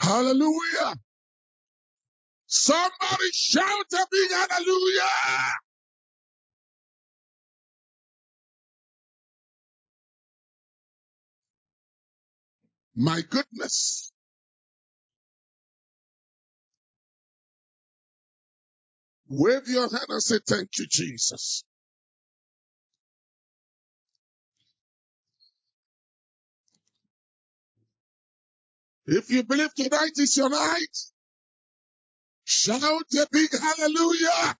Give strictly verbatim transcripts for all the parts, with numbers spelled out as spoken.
Hallelujah. Somebody shout a big hallelujah. My goodness. Wave your hand and say, thank you, Jesus. If you believe tonight is your night, shout a big hallelujah.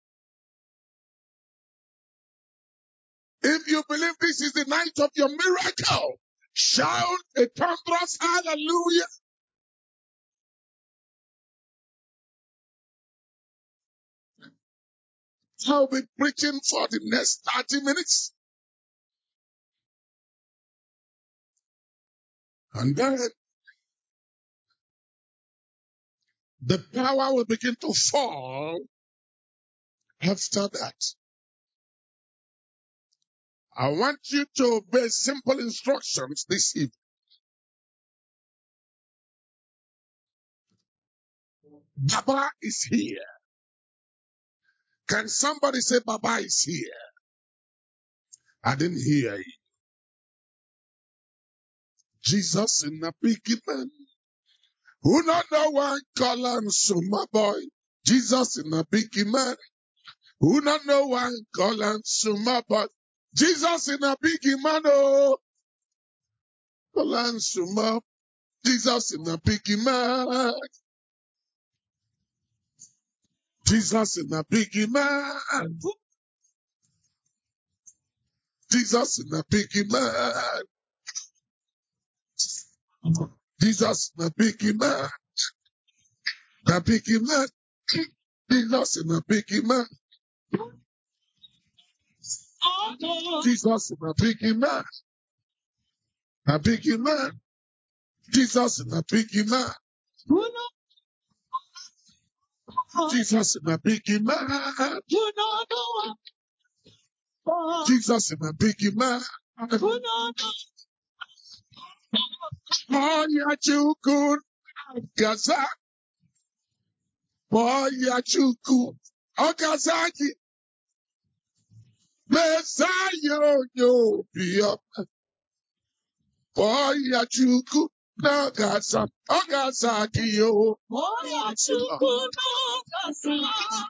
If you believe this is the night of your miracle, shout a thunderous hallelujah. I'll be preaching for the next thirty minutes. And then the power will begin to fall after that. I want you to obey simple instructions this evening. Baba is here. Can somebody say Baba is here? I didn't hear you. Jesus in a big man. Who not know one call him Suma boy? Jesus in a big man. Who not know one call him Suma boy? Jesus in a big man. Oh, call him Suma. Jesus in a big man. Jesus in a big man. Jesus in a big man. Jesus in a big man. A big man. Jesus in a big man. Jesus in a big man. A big man. Jesus in a big man. Jesus in a big man. Jesus in a big man. Moya chuku gaza. Moya chuku okazaki. Messiah yo yo. Moya chuku no gaza. Okazaki yo. Moya chuku no gaza.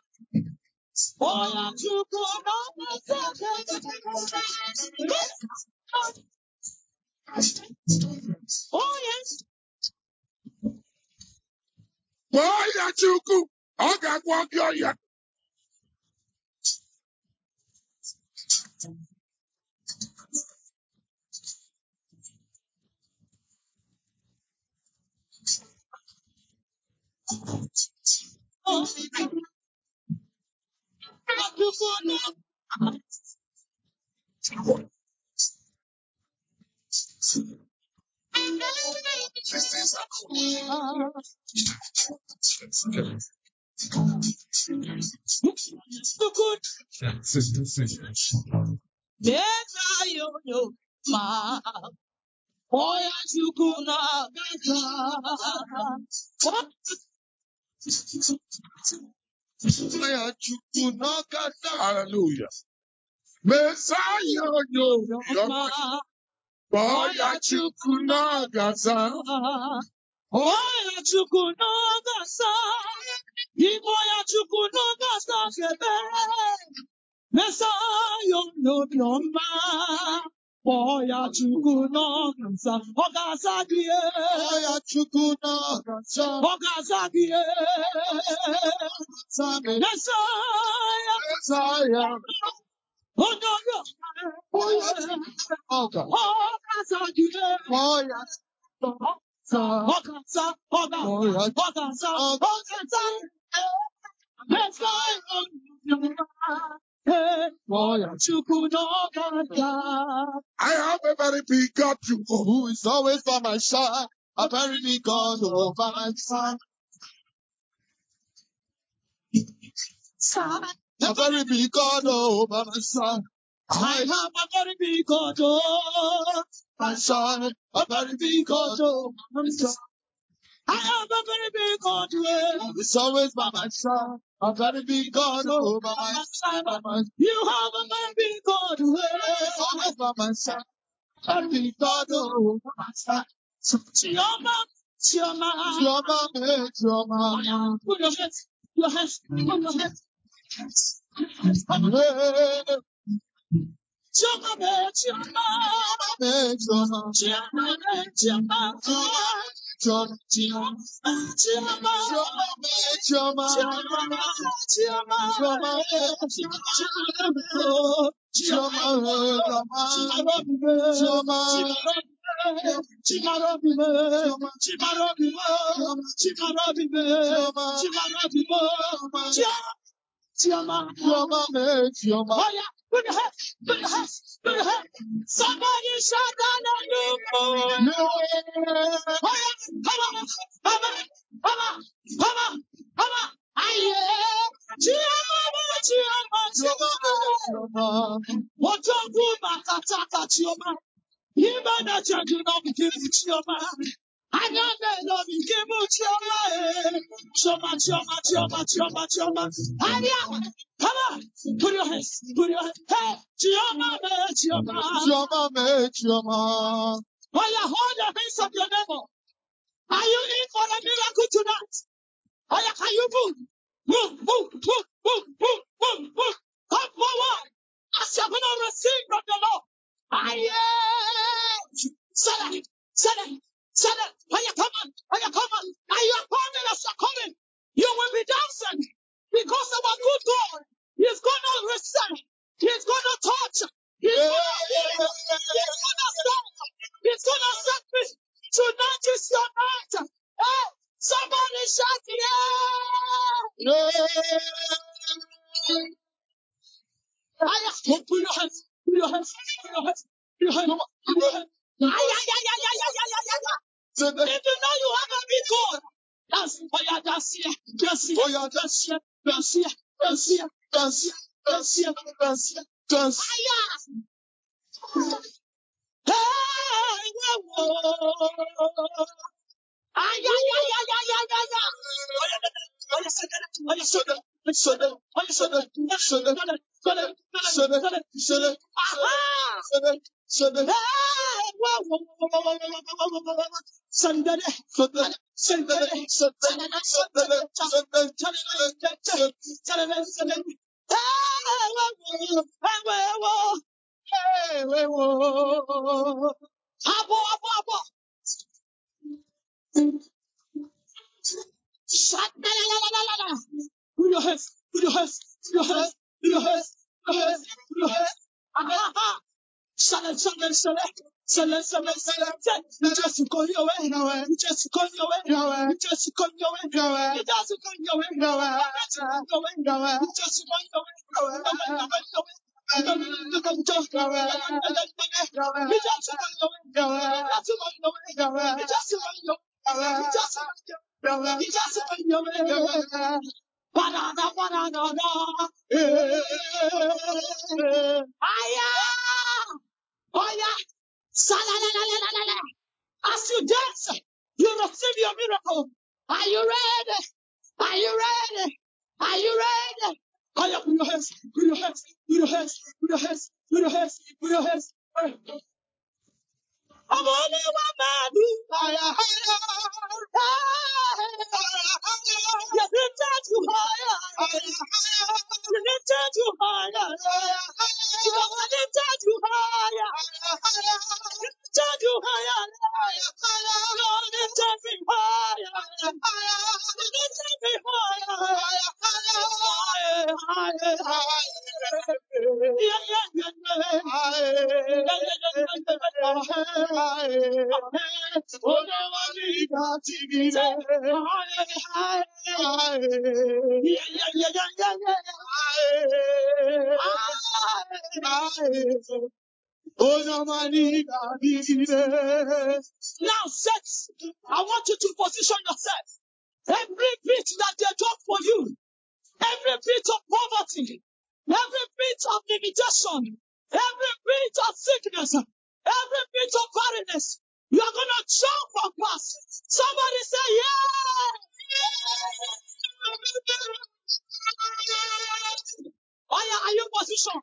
Moya chuku no gaza. Oh yes. Moya chuku okazaki yo. Hallelujah. Messiah yo yo. Boya chukuna gaza. Boya chukuna gaza. Boya chukuna gaza kebe. Messiah yo yo ma. Boya chukuna gaza. Ogaza gie. Boya chukuna gaza. Ogaza gie. Messiah. Messiah. Oh no no. Oh God. Oh that's how you do. Oh yes. Oh that's how. Oh that's how. Oh that's how. Let's go. I have a very big God who is always by my side. A very big God over my side. A very big God over my side. I have a very big God over my side. A very big God over my side. I have a very big God. It's always by my side. A very big God over my side. You have a very big God. It's always by my side. A very big God over my side. Chioma, Chioma, Chioma, Chioma. Put your hands, your hands, put your hands. Chioma, Chioma, Chioma, Chioma, Chioma, Chioma, Chioma, Chioma, Chioma, Chioma, Chioma, Chioma. Oh yeah, put your hands, put your hands, put your hands. Somebody shout down on you. No. Oh yeah, come on, come on, come on, come on, come on. Aye, Chioma, Chioma, Chioma. What you do, Makataka, Chioma? You better check it out, Chioma. I know that love you give me Chioma, Chioma, Chioma, Chioma, Chioma, Chioma. Come on, put your hands, put your hands. Hey, Chioma, Chioma, Chioma, Chioma. While you hold the hands of your neighbor, are you in for a miracle tonight? Oh yeah, can you move? Move, move, move, move, move, move, move. Come forward. As you're going to receive from the Lord. Aye. Set it, set it, set it. Oh yeah, come on, oh yeah, come on. Now you are coming as you're coming. You will be dancing because our good God is going to receive. He's going to touch. He's going to heal. He's going to save. He's going to set me. Tonight is your night. Hey. Somebody shout yeah! Yeah! Put your hands, put your hands, put your hands, put your hands, put your hands. Ay, ay, ay, ay, ay, ay, ay, ay, ay. If you know you have a big God, dance, oh yeah, dance here, dance here, oh yeah, dance here, dance here, dance here, dance here, dance here, dance here, dance. Ay, hey, whoa, whoa. Ay, ay, ay, ay, ay, ay, ay, ay. Oh, yeah, so that, oh, yeah, so that, so that, oh, yeah, so that, so that, so that, so that, so that, aha, so that, so that, hey, whoa, whoa, whoa, whoa, whoa, whoa, whoa, whoa, whoa. Sunday, Sunday, Sunday, Sunday, Sunday, Sunday, Sunday, Sunday, Sunday, Sunday. Hey, whoa, whoa, hey, whoa, hey, whoa. Abo, abo, abo. Put your hands, put your hands, put your hands, put your hands, put your hands, put your hands. Aha! Shale, shale, shale, shale, shale, shale. You just go your way, you just go your way, you just go your way, you just go your way, you just go your way, you just go your way, you just go your way. As you dance, you receive your miracle. Are you ready? Are you ready? Are you ready? Oh yeah, put your hands, put your hands, put your hands, put your hands, put your hands, put your hands. I'm only one man. Higher, higher, higher. You lift you higher. You lift you higher. You lift you higher. You lift you higher. Lord, lift me higher. You lift me higher. Higher, higher. Yeah, yeah, yeah, yeah. Now, sex, I want you to position yourself. Every bit that they talk for you, every bit of poverty, every bit of limitation, every bit of sickness, every bit of barrenness, You are going to jump for pass. Somebody say, yeah. Oh, yeah, are you in position?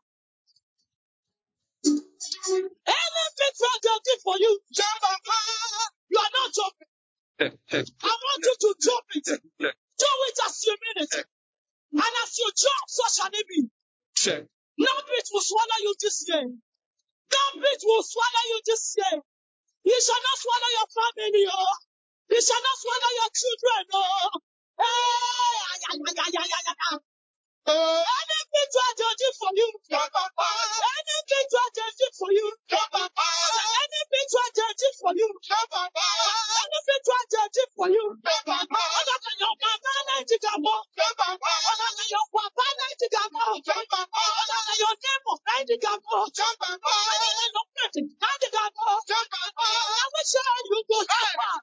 Anything tragedy for you, jump and pass. You are not jumping. I want you to jump it. Do it as you mean it. And as you jump, so shall it be. No bit will swallow you this year. No bit will swallow you this year. You shall not swallow your family, oh. You shall not swallow your children, oh. Hey, ay, ay, ay, ay, ay, ay, ay. Anything to do for you, anything to do for you, anything to do for you, anything to do for you. Other than your mama, ninety gamo. Other than your papa, ninety gamo. Other than your neighbor, ninety gamo. Other than your friend, ninety gamo. I wish I you go to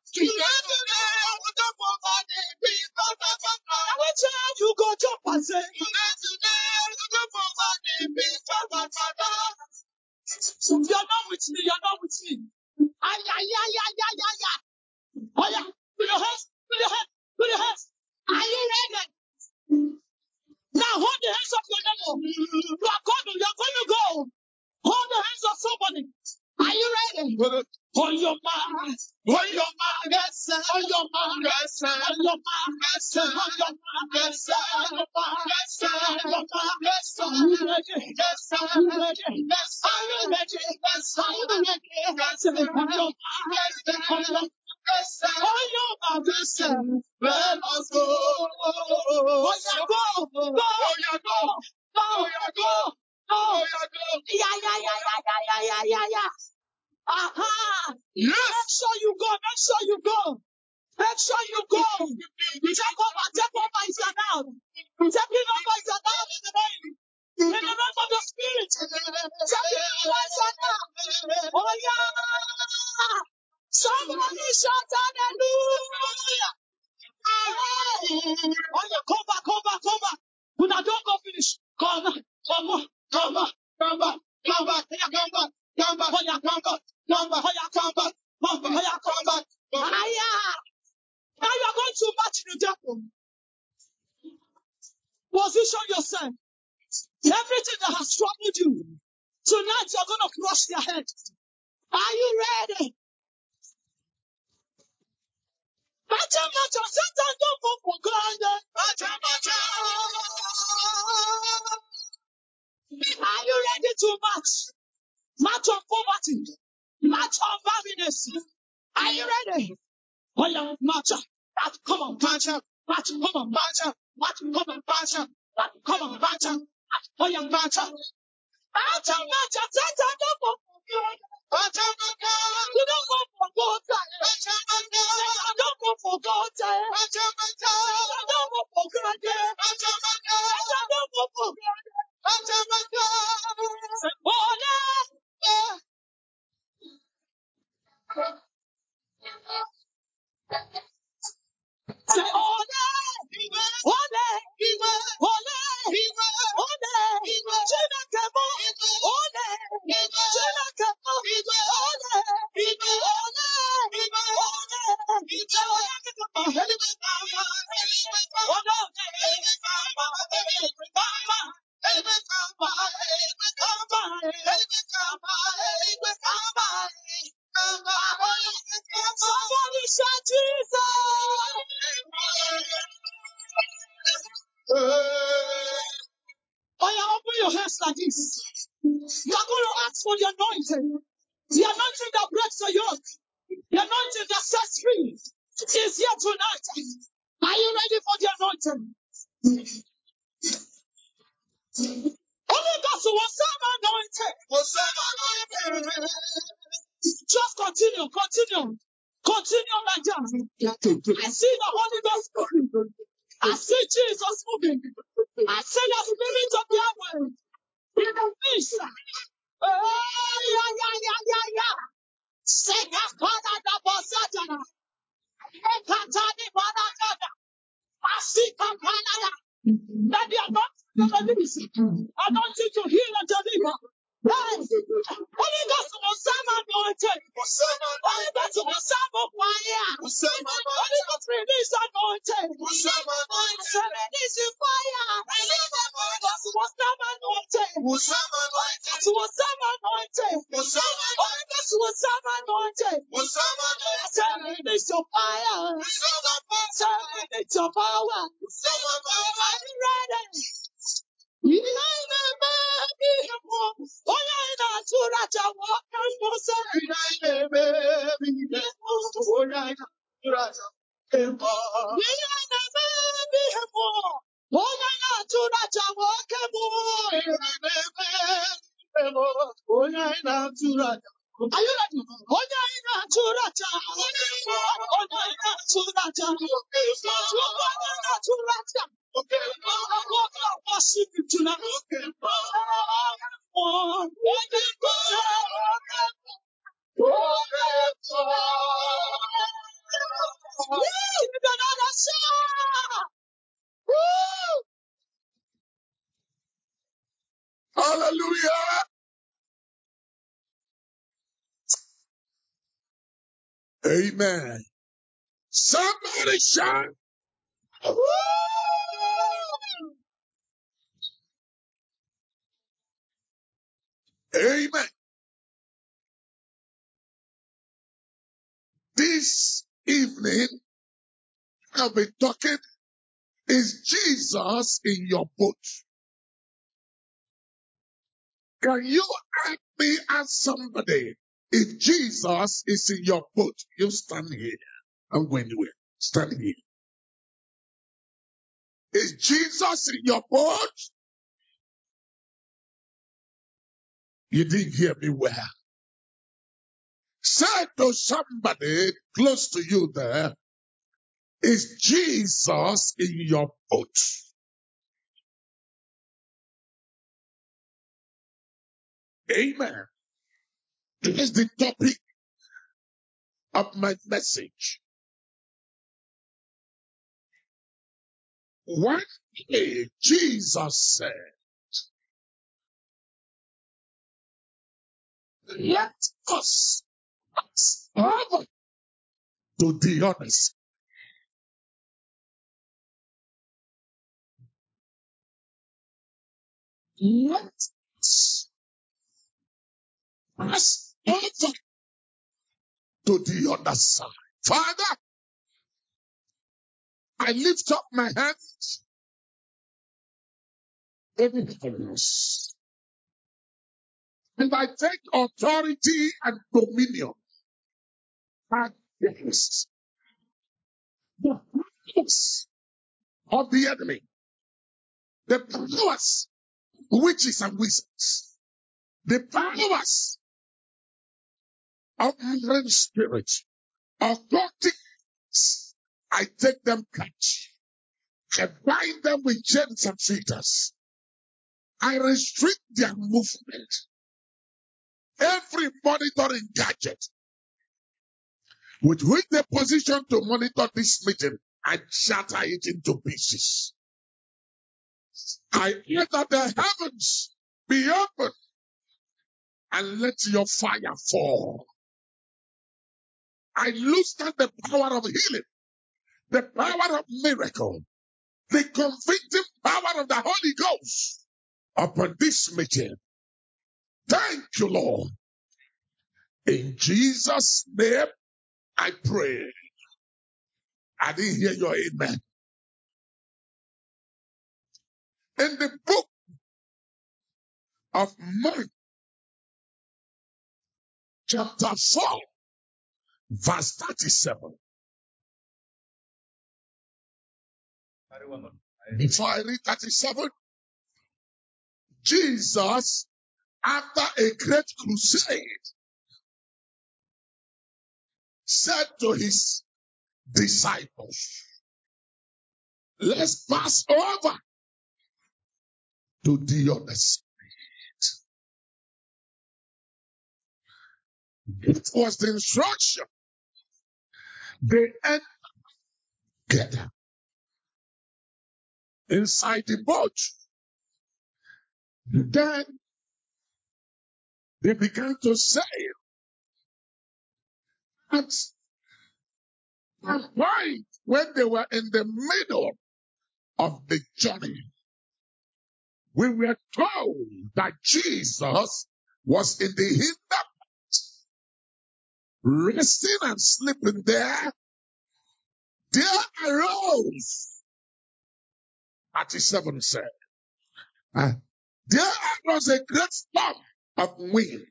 I wish you go jump and say, you're not with me, you're not with me. Ay, ay, ay, ay, ay, ay, ay. Oh, yeah. Put your hands, put your hands, put your hands. Are you ready? Now hold the hands of your neighbor. You are going to, you are going to go. Hold the hands of somebody. Are you ready? On your mark, on your mark, yes, on your mark, yes, on your mark, yes, on your mark, yes, on your mark, yes, on your mark, yes, are you ready? Yes, are you ready? Yes, are you ready? Yes, are you ready? Yes, on your mark, yes, on your mark. Yes, on your mark, yes, let us go. Oh, yeah, go, go, oh, yeah, go, go, oh, yeah, go, go, oh, yeah, go. Yeah, yeah, yeah, yeah, yeah, yeah, yeah, yeah. Aha! Yes. Make sure you go. Make sure you go. Make sure you go. Take over. Take over is allowed. Taking over is allowed in the name. In the name of the Spirit. Taking over is allowed. Oh yeah. Somebody shout hallelujah. Oh yeah. Come back. Come back. Come back. When I don't go finish. Come back. Come back. Come back. Come back. Come back. Yeah, come back. Come back. Oh yeah. Come back. Come back. Oh yeah. Come back. Come back. Oh yeah. Come back. Ah yeah. Now you are going to match the devil. Position yourself. Everything that has troubled you, tonight you are going to crush their head. Are you ready? Macha, macha, Satan, don't go for granted. Macha, macha. Are you ready to match? Match on poverty. Match on barrenness. Are you ready? Oh yeah, match. Match, come on, match. Match, come on, match. Match, come on, match. Match, come on, match. Oh yeah, match. Match, match, Satan, don't go for granted. Match, match. You don't go for God. Match, match. Don't go for God. Match, match. Don't go for granted. Match, match. Don't go for granted. Match, match. Oh yeah. Say, ole, ole, ole, ole, Chineke mo, ole, Chineke mo, ole, ole, ole, somebody shout Jesus. Oh, yeah, open your hands like this. You are going to ask for the anointing. The anointing that breaks the yoke. The anointing that sets free. Is here tonight. Are you ready for the anointing? Only God was some anointed. Was some anointed. Just continue, continue. Continue like that. I see the Holy Ghost moving. I see Jesus moving. I see the Spirit of Yahweh. In the midst. Oh, yeah, yeah, yeah, yeah, yeah. Seka pada da bosatana. Eka tani banana. Masika panada. That the anointing to release. Anointing to heal and deliver. Yes. Holy Ghost will some anointing. Holy Ghost will some of fire. Holy Ghost release anointing. Release fire. Holy Ghost will some anointing. Holy Ghost will some anointing. Holy Ghost will some anointing. Release your fire. Release your power. Are you ready? You are you ready? Onya ina churacha. Onya ina churacha. Onya ina churacha. Okay. I worship you tonight. Okay. Oh, Hallelujah. Amen. Somebody shout. Amen. This evening, I'll be talking. Is Jesus in your boat? Can you help me ask somebody? If Jesus is in your boat, you stand here. I'm going anywhere. Stand here. Is Jesus in your boat? You didn't hear me well. Say to somebody close to you there, is Jesus in your boat? Amen. This is the topic of my message. One day Jesus said, let us have to the honest. Let us pass over to the other side. Father, I lift up my hands in heavens, and I take authority and dominion against the powers of the enemy, the powers, witches and wizards, the powers of marine spirits, occultic. I take them catch. I bind them with chains and fetters. I restrict their movement. Every monitoring gadget with which they position to monitor this meeting, I shatter it into pieces. I hear that the heavens be open and let your fire fall. I loosen the power of healing, the power of miracle, the convicting power of the Holy Ghost upon this meeting. Thank you, Lord. In Jesus' name, I pray. I didn't hear your amen. In the book of Mark, chapter four, verse thirty-seven. Before I read thirty-seven, Jesus, after a great crusade, said to his disciples, let's pass over to the other side. It was the instruction. They entered inside the boat. Then They began to say at a point when they were in the middle of the journey, we were told that Jesus was in the hinder, resting and sleeping there. There arose, thirty-seven said, uh, there arose a great storm of wind,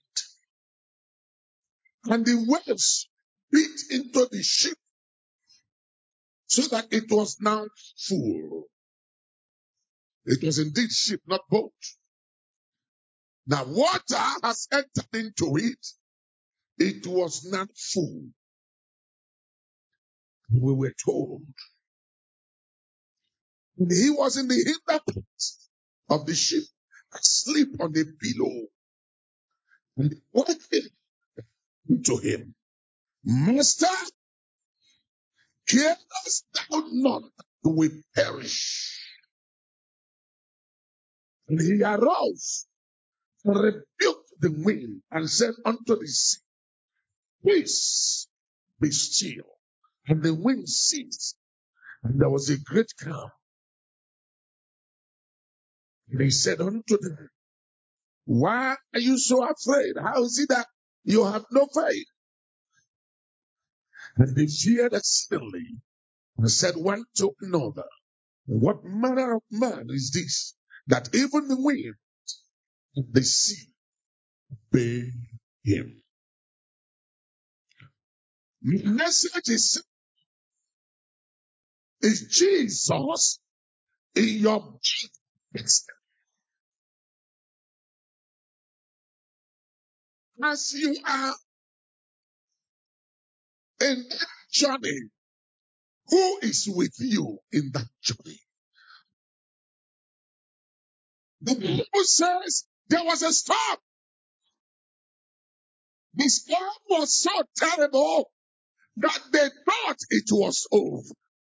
and the waves beat into the ship so that it was now full. It was indeed ship, not boat. Now water has entered into it. It was not full. We were told. He was in the hinder part of the ship, asleep on the pillow. And the water came to him. Master, carest thou not that we perish? And he arose and rebuked the wind and said unto the sea, peace, be still. And the wind ceased, and there was a great calm. And he said unto them, why are you so afraid? How is it that you have no faith? And they feared exceedingly, and said one to another, what manner of man is this, that even the wind and the sea obey him? The message is, is Jesus in your business. As you are in that journey, who is with you in that journey? The Bible says there was a storm. The storm was so terrible that they thought it was over.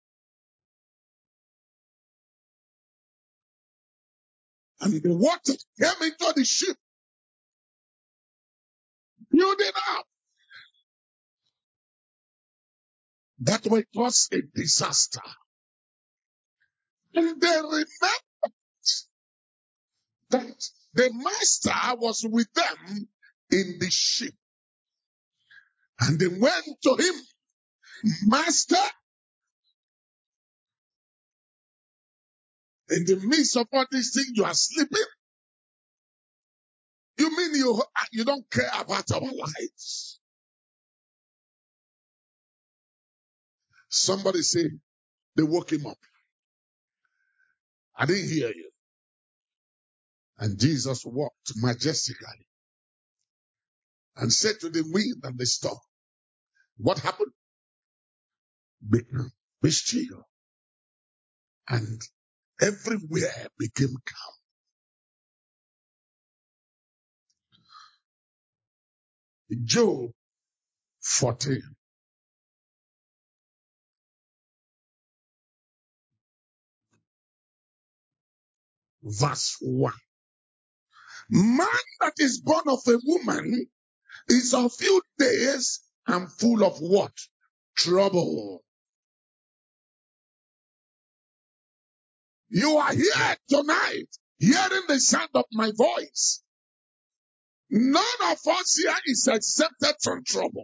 And the water came into the ship, building up. That way was a disaster. And they remembered that the master was with them in the ship. And they went to him, Master, in the midst of all these things, you are sleeping. You mean you, you don't care about our lives? Somebody say, they woke him up. I didn't hear you. And Jesus walked majestically and said to the wind and the storm, what happened? Be, be still. And everywhere became calm. Job fourteen, verse one. Man that is born of a woman is of few days and full of what? Trouble. You are here tonight, hearing the sound of my voice. None of us here is exempted from trouble.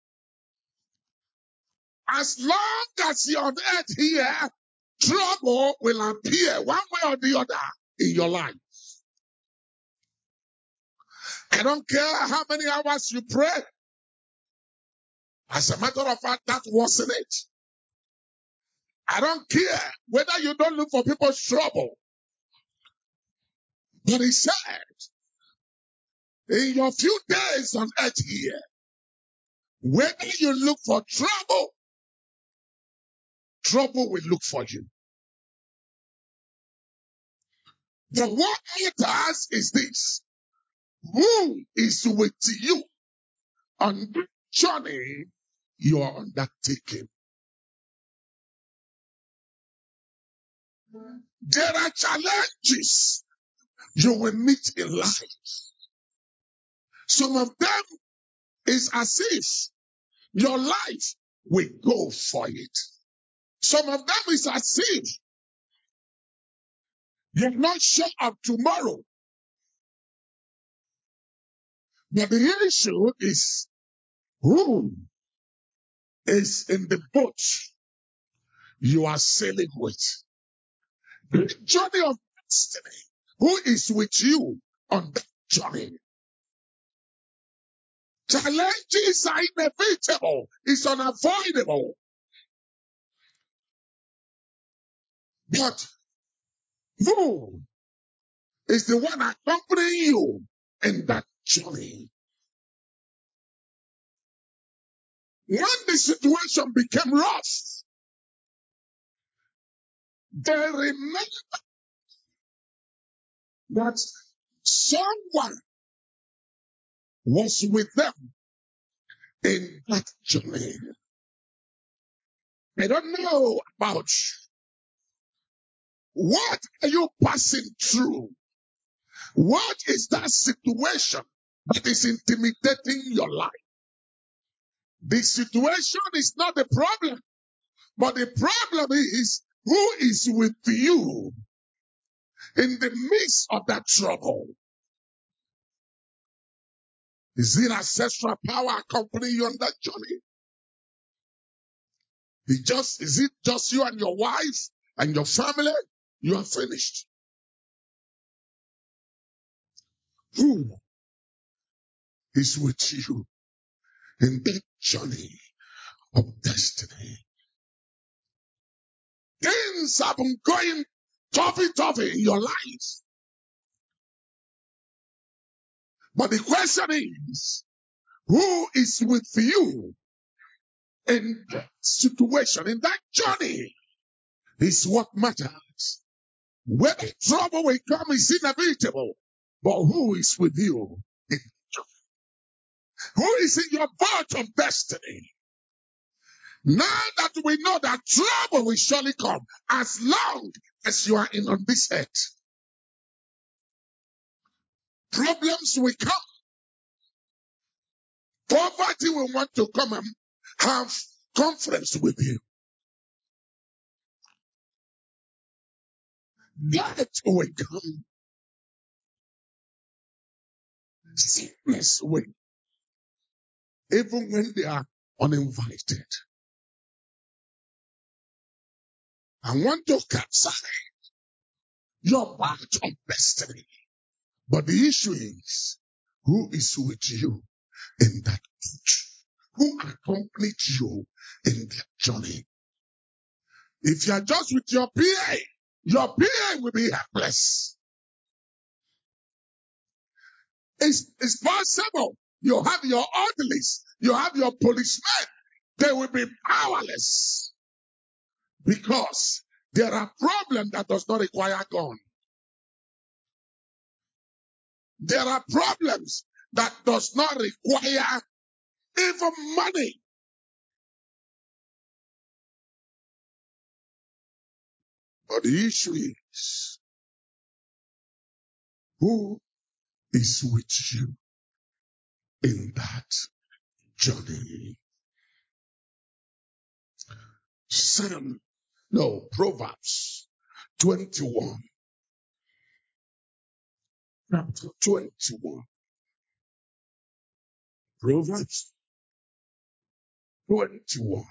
As long as you're on earth here, trouble will appear one way or the other in your life. I don't care how many hours you pray. As a matter of fact, that wasn't it. I don't care whether you don't look for people's trouble. But he said, in your few days on earth here, whether you look for trouble, trouble will look for you. But what matters is this: who is with you on the journey you are undertaking? There are challenges you will meet in life. Some of them is as if your life will go for it. Some of them is as if you're not sure of tomorrow. But the issue is who is in the boat you are sailing with. The journey of destiny. Who is with you on that journey? Challenges are inevitable. It's unavoidable. But who is the one accompanying you in that journey? When the situation became rough, they remember that someone was with them in that journey. I don't know about what are you passing through. What is that situation that is intimidating your life? The situation is not the problem, but the problem is who is with you in the midst of that trouble. Is it ancestral power accompanying you on that journey? Is, just, is it just you and your wife and your family? You are finished. Who is with you in that journey of destiny? Things have been going toughy, toughy in your life. But the question is, who is with you in that situation, in that journey, is what matters. Whether trouble will come is inevitable, but who is with you? In Who is in your boat of destiny? Now that we know that trouble will surely come, as long as you are in on this earth, problems will come. Poverty will want to come and have conference with you. Death will come. Sickness will, even when they are uninvited. I want to capture your part of destiny. But the issue is, who is with you in that coach? Who accompanied you in that journey? If you are just with your P A, your P A will be helpless. It's, it's possible. You have your orderlies, you have your policemen. They will be powerless because there are problems that does not require gun. There are problems that does not require even money. But the issue is, who is with you in that journey? Psalm, no, Proverbs twenty-one. Chapter twenty-one. Proverbs twenty-one.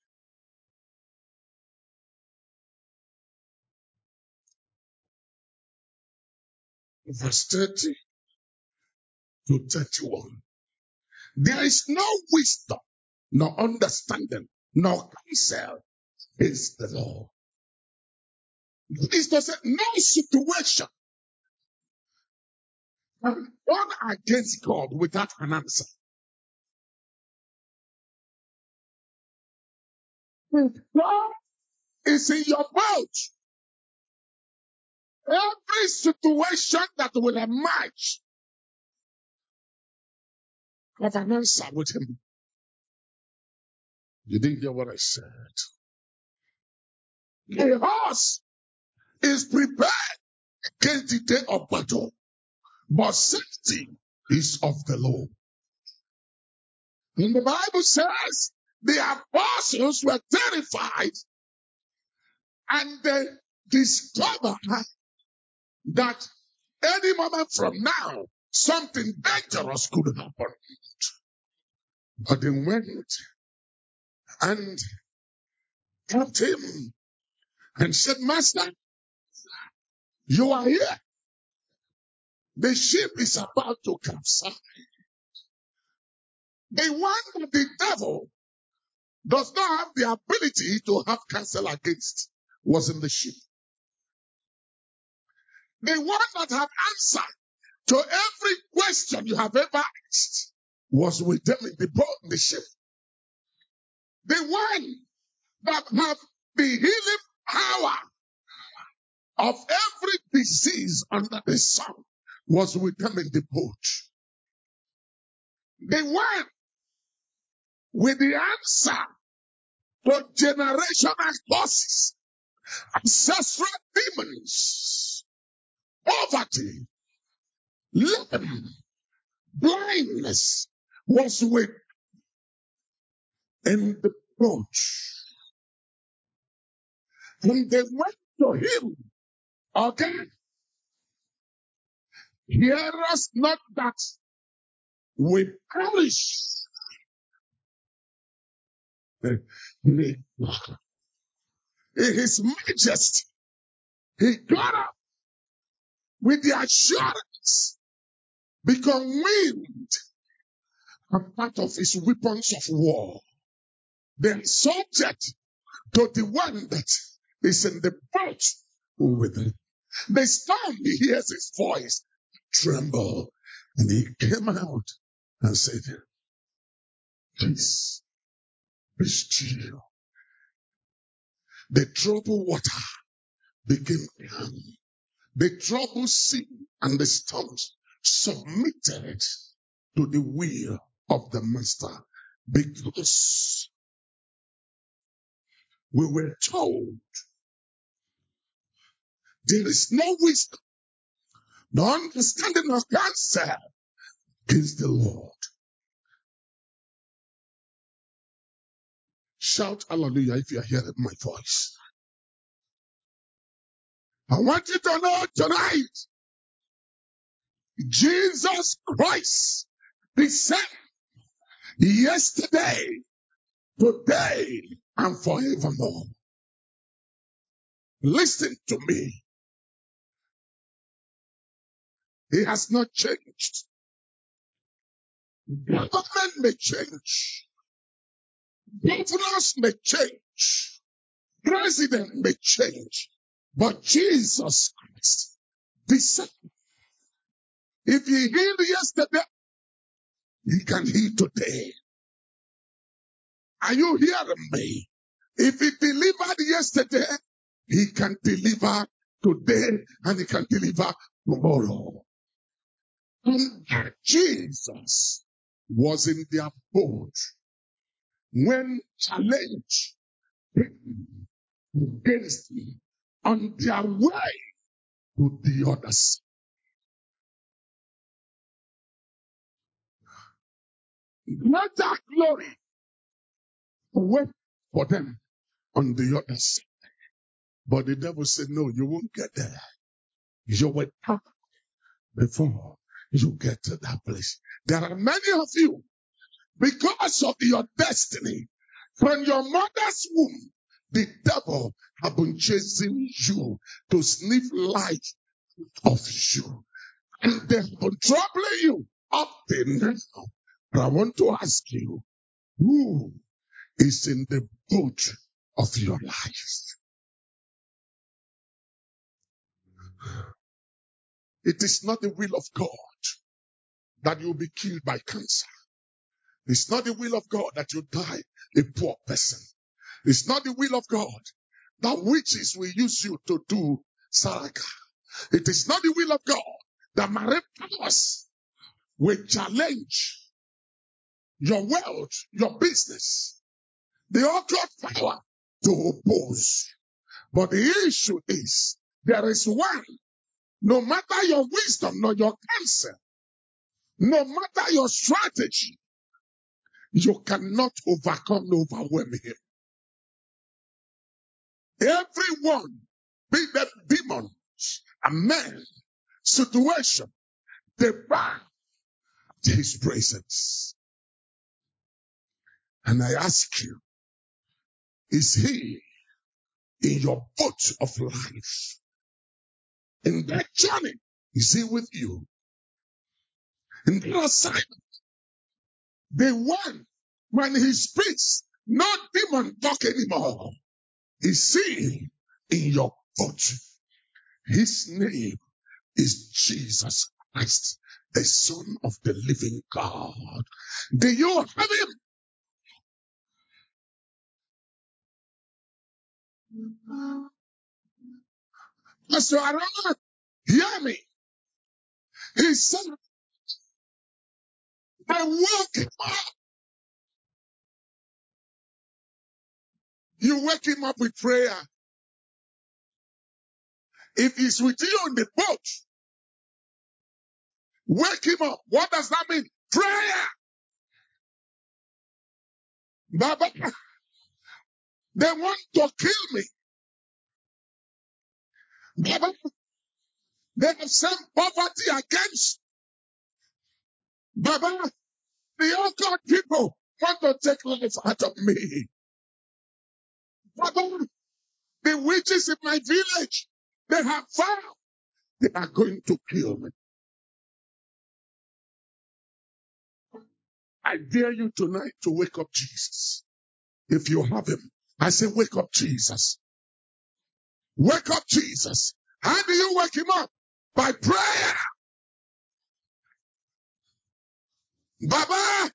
Verse thirty to thirty-one. There is no wisdom, nor understanding, nor counsel is the law. That is to say, no situation can run against God without an answer. If God is in your boat, every situation that will emerge has an answer with him. You didn't hear what I said. The horse is prepared against the day of battle, but safety is of the Lord. And the Bible says the apostles were terrified and they discovered that any moment from now, something dangerous could happen. But they went and tapped him and said, Master, you are here. The ship is about to capsize. The one that the devil does not have the ability to have counsel against was in the ship. The one that had answer to every question you have ever asked was with them in the boat, in the ship. The one that had the healing power of every disease under the sun was with them in the boat. The one with the answer to generational causes, ancestral demons, poverty, living, blindness was with in the boat. And they went to him again. Hear us not that we perish. In his majesty, he got up with the assurance because wind are part of his weapons of war. They are subject to the one that is in the boat with him. The storm, he hears his voice tremble. And he came out and said, Peace, be still. The troubled water became calm. The troubled sea and the storms submitted to the will of the master because we were told there is no wisdom, no understanding of counsel against the Lord. Shout hallelujah if you are hearing my voice. I want you to know tonight, Jesus Christ, the same yesterday, today, and forevermore. Listen to me. He has not changed. Government may change. Governors may change. President may change. But Jesus Christ, the same. If he healed yesterday, he can heal today. Are you hearing me? If he delivered yesterday, he can deliver today and he can deliver tomorrow. And Jesus was in their boat when challenged against me on their way to the other side. Greater glory wait for them on the other side. But the devil said, no, you won't get there. You will come before you get to that place. There are many of you, because of your destiny, from your mother's womb, the devil have been chasing you to sniff light of you. And they have been troubling you up till now. But I want to ask you, who is in the boat of your life? It is not the will of God that you will be killed by cancer. It's not the will of God that you die a poor person. It's not the will of God that witches will use you to do saraka. It is not the will of God that marine powers will challenge your wealth, your business, the occult power to oppose. But the issue is, there is one, no matter your wisdom nor your counsel, No matter your strategy, you cannot overcome, overwhelm him. Everyone, be the demons, a man, situation, they bow to his presence. And I ask you, is he in your boat of life? In that journey, is he with you? In that assignment, the one, when he speaks, no demon talk anymore. Is he in your boat? His name is Jesus Christ, the Son of the living God. Do you have him? Pastor Aaron, hear me. He said, I woke him up. You wake him up with prayer. If he's with you on the boat, wake him up. What does that mean? Prayer. Baba, they want to kill me. Baba, they have sent poverty against Baba. The old God people want to take life out of me. Baba, the witches in my village, they have vowed they are going to kill me. I dare you tonight to wake up Jesus. If you have him, I say, wake up Jesus. Wake up Jesus. How do you wake him up? By prayer. Baba,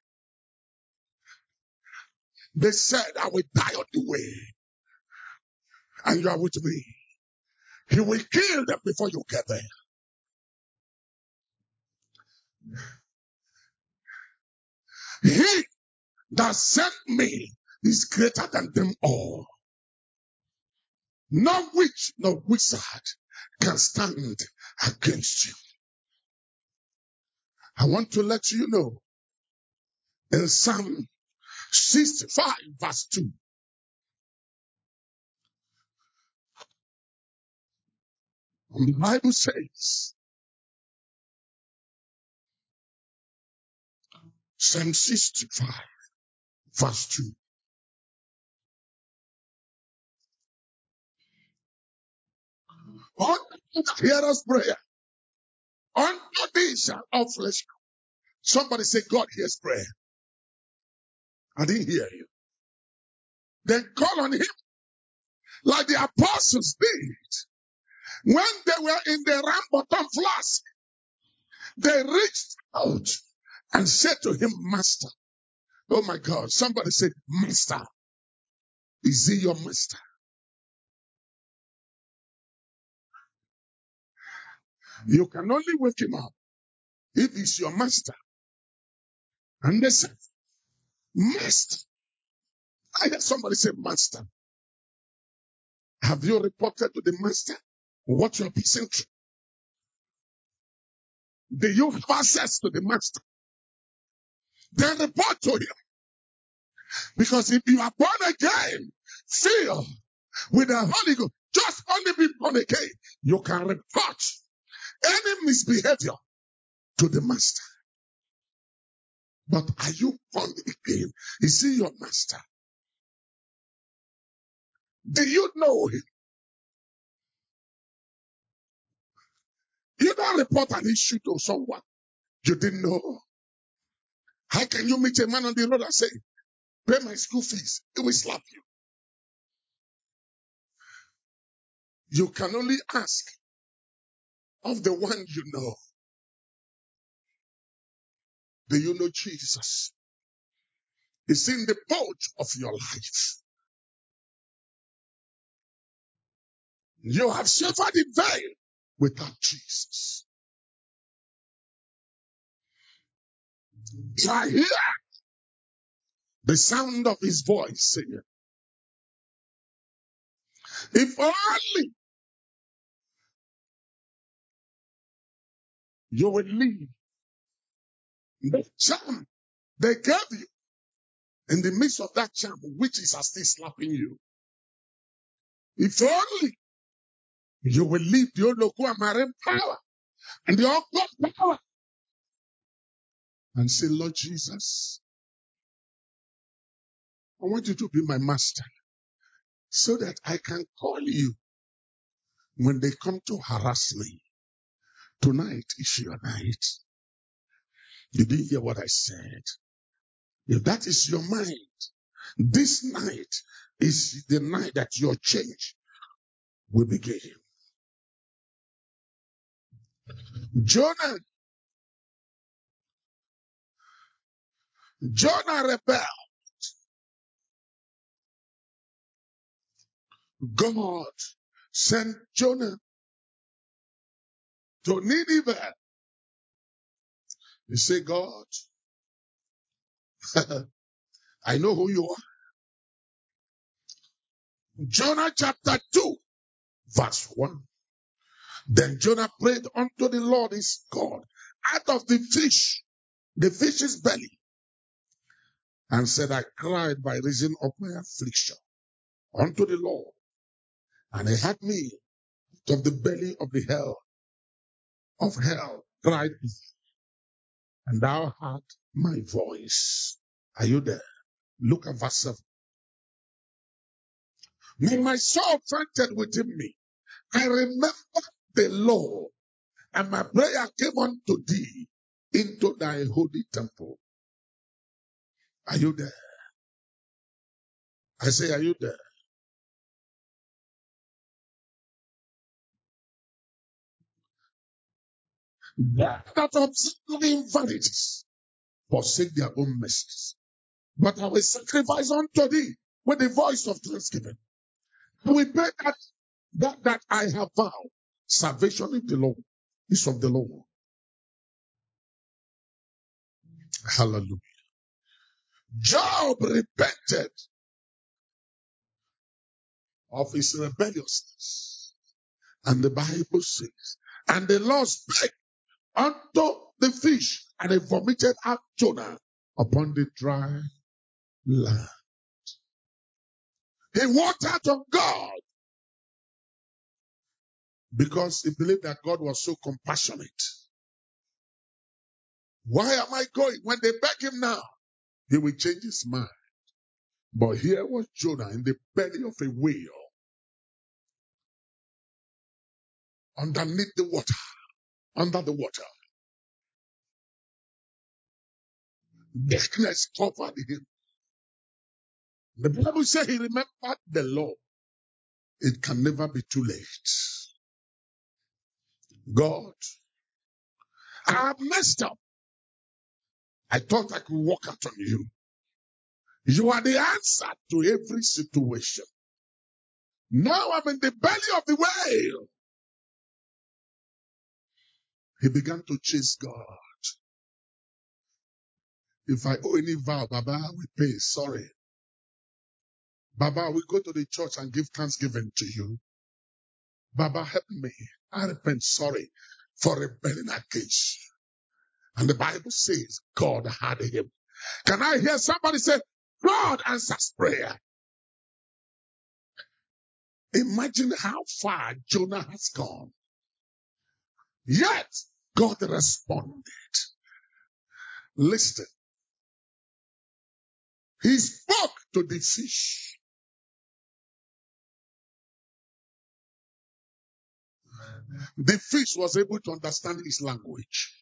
they said, I will die on the way. And you are with me. He will kill them before you get there. He that sent me is greater than them all. No witch, no wizard can stand against you. I want to let you know in Psalm sixty-five verse two. The Bible says, Psalm sixty-five verse two. Hear us prayer. Unto thee shall all flesh come. Somebody say, God hears prayer. I didn't hear you. Then call on him like the apostles did. When they were in the Rambutan flask, they reached out and said to him, Master. Oh my God. Somebody said, Master. Is he your master? You can only wake him up if he's your master. And they said, Master. I heard somebody say, Master. Have you reported to the master what you're passing through? Do you have access to the master? Then report to him. Because if you are born again, filled with the Holy Ghost, just only be born again, you can report any misbehavior to the master. But are you born again? Is he your master? Do you know him? You don't report an issue to someone you didn't know. How can you meet a man on the road and say, pay my school fees? He will slap you. You can only ask of the one you know. Do you know Jesus? It's in the boat of your life. You have suffered in vain without Jesus. So I hear the sound of his voice singing. If only you will live The charm they gave you, in the midst of that charm, witches are still slapping you. If only you will leave the Oloku Amare power and the Ogbon power and say, Lord Jesus, I want you to be my master so that I can call you when they come to harass me. Tonight is your night. You didn't hear what I said. If that is your mind, this night is the night that your change will begin. Jonah, Jonah rebelled. God sent Jonah to Nineveh. He said, God, I know who you are. Jonah chapter two, verse one. Then Jonah prayed unto the Lord his God out of the fish, the fish's belly, and said, I cried by reason of my affliction unto the Lord, and he had me out of the belly of the hell, of hell, cried, and thou heard my voice. Are you there? Look at verse seven. When my soul fainted within me, I remembered the Lord, and my prayer came unto thee into thy holy temple. Are you there? I say, are you there? That observing vanities forsake their own mercies. But I will sacrifice unto thee with the voice of thanksgiving. I will pray that, that, that I have vowed. Salvation of the Lord is of the Lord. Hallelujah. Job repented of his rebelliousness. And the Bible says, and the Lord spake unto the fish, and he vomited out Jonah upon the dry land. He walked out of God because he believed that God was so compassionate. Why am I going? When they beg him now, he will change his mind. But here was Jonah in the belly of a whale, underneath the water, under the water. Darkness covered him. The Bible says he remembered the law. It can never be too late. God, I have messed up. I thought I could walk out on you. You are the answer to every situation. Now I'm in the belly of the whale. He began to chase God. If I owe any vow, Baba, we pay. Sorry. Baba, we go to the church and give thanksgiving to you. Baba, help me. I repent. Sorry for rebelling against you. And the Bible says God had him. Can I hear somebody say, God answers prayer? Imagine how far Jonah has gone. Yet God responded. Listen. He spoke to the fish. The fish was able to understand his language.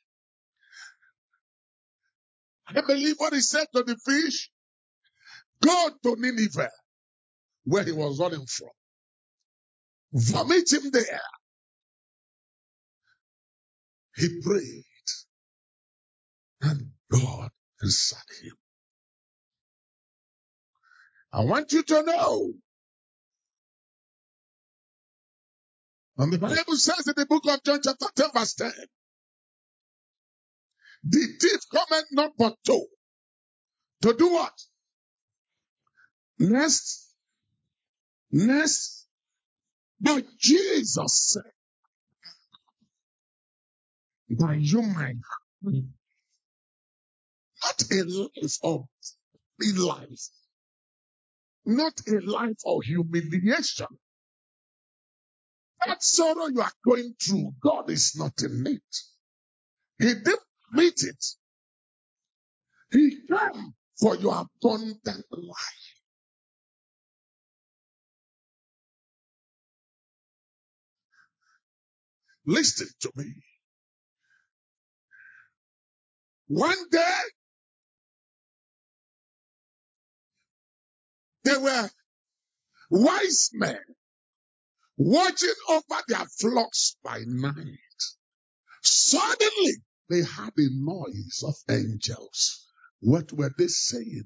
I believe what he said to the fish. Go to Nineveh, where he was running from. Vomit him there. He prayed, and God answered him. I want you to know, and the Bible says in the book of John chapter ten verse ten, the thief cometh not but to, to do what? Next, next, but Jesus said, that you might Not a life of in life, not a life of humiliation. That sorrow you are going through, God is not in it. He didn't meet it. He came for your abundant life. Listen to me. One day, there were wise men watching over their flocks by night. Suddenly, they had a noise of angels. What were they saying?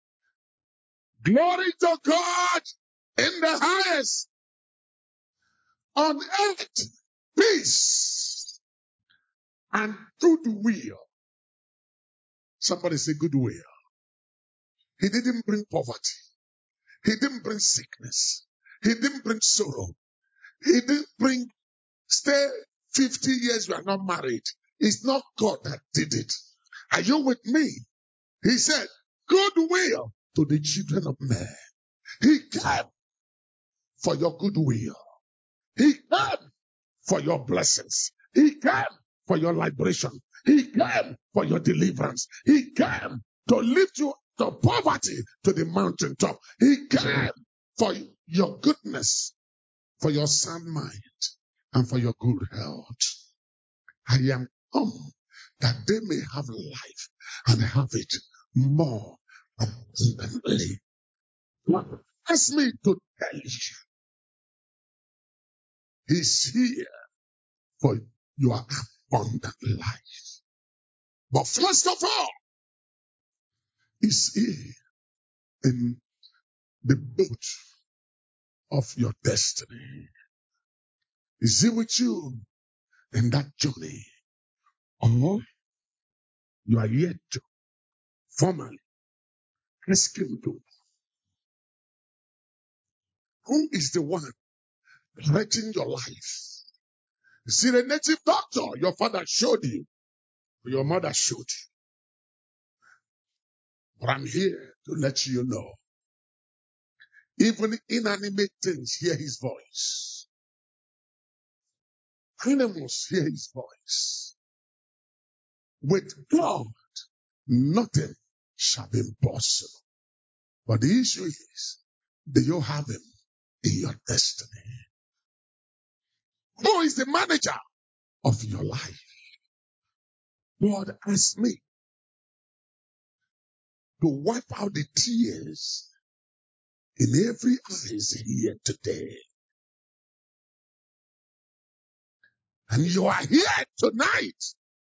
Glory to God in the highest, on earth, peace and goodwill. Somebody say goodwill. He didn't bring poverty. He didn't bring sickness. He didn't bring sorrow. He didn't bring stay fifty years you are not married. It's not God that did it. Are you with me? He said, goodwill to the children of men. He came for your goodwill. He came for your blessings. He came for your liberation. He came for your deliverance. He came to lift you to poverty to the mountaintop. He came for your goodness, for your sound mind, and for your good health. I am come that they may have life and have it more abundantly. Ask me to tell you, He's here for your abundant life. But first of all, He's here in the boat of your destiny. Is He with you in that journey? Or you are yet to formally ask Him to. Who is the one directing your life? Is it a native doctor your father showed you? Or your mother showed you? But I'm here to let you know. Even inanimate things hear His voice. Animals hear His voice. With God, nothing shall be impossible. But the issue is, do you have Him in your destiny? Who is the manager of your life? God asked me to wipe out the tears in every eyes here today. And you are here tonight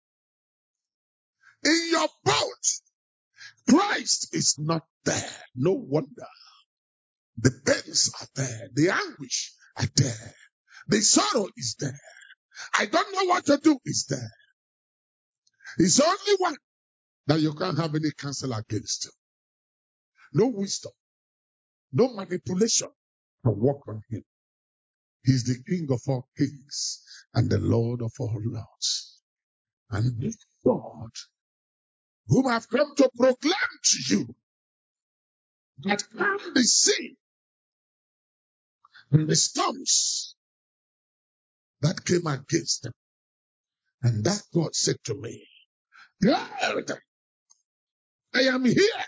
in your boat. Christ is not there. No wonder. The pains are there. The anguish are there. The sorrow is there. I don't know what to do is there. It's only one that you can't have any counsel against. No wisdom, no manipulation can work on him. He's the King of all kings and the Lord of all lords. And this God, whom I've come to proclaim to you, that calmed the sea and the storms that came against them. And that God said to me, God, I am here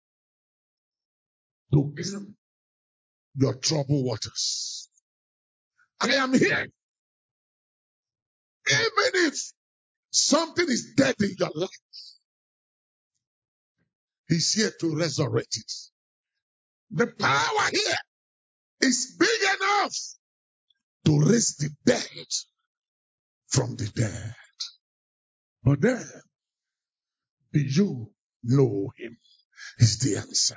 to calm your troubled waters. I am here. Even if something is dead in your life, He's here to resurrect it. The power here is big enough to raise the dead from the dead. But then, do you know Him? Is the answer.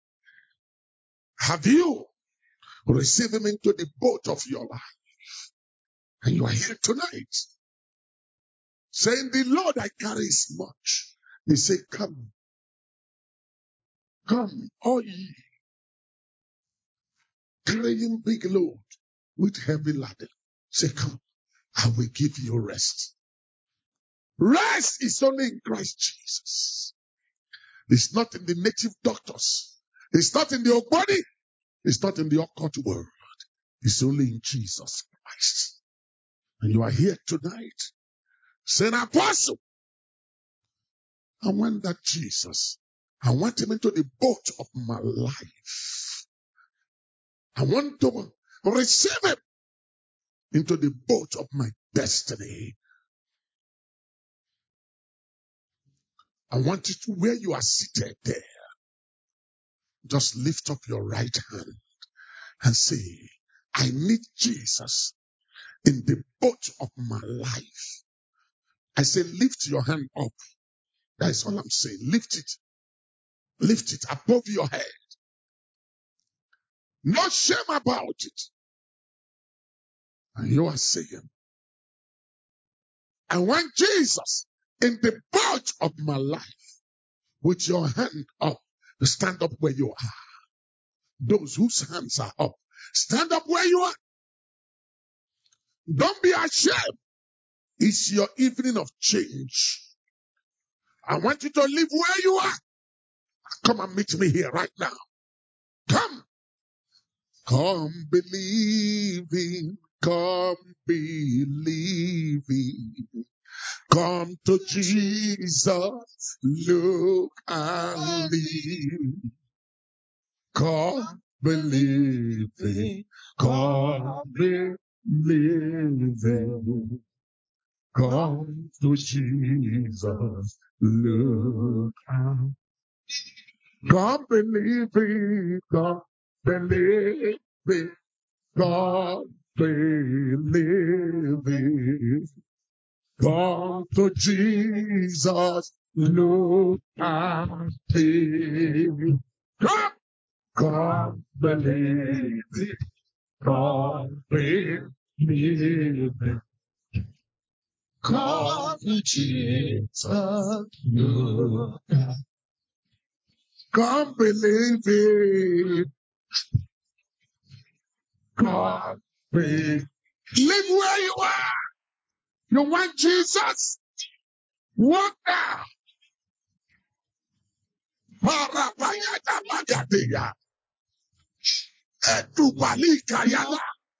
Have you received Him into the boat of your life? And you are here tonight saying, the Lord I carry is much. He said, come, come, all ye carrying big load with heavy laden. Say, come, I will give you rest. Rest is only in Christ Jesus. It's not in the native doctors. It's not in the Ogboni. It's not in the occult world. It's only in Jesus Christ. And you are here tonight saying, Apostle, I want that Jesus. I want him into the boat of my life. I want to receive him into the boat of my destiny. I want you to, where you are seated there, just lift up your right hand and say, I need Jesus in the boat of my life. I say, lift your hand up. That is all I'm saying. Lift it. Lift it above your head. No shame about it. And you are saying, I want Jesus in the boat of my life. With your hand up, stand up where you are. Those whose hands are up, stand up where you are. Don't be ashamed. It's your evening of change. I want you to live where you are. Come and meet me here right now. Come. Come believing. Come believing. Come to Jesus. Look and leave. Come believing. Come believing. Come to Jesus. Look and come believing. Come believing. Come believing. Come to Jesus. Look and see. Come. Come believing. Come believing. Come to Jesus. Look and come believing. Come believing. Live where you are. You want Jesus? Walk now. Parabayadabagadeya. Edubalikayada.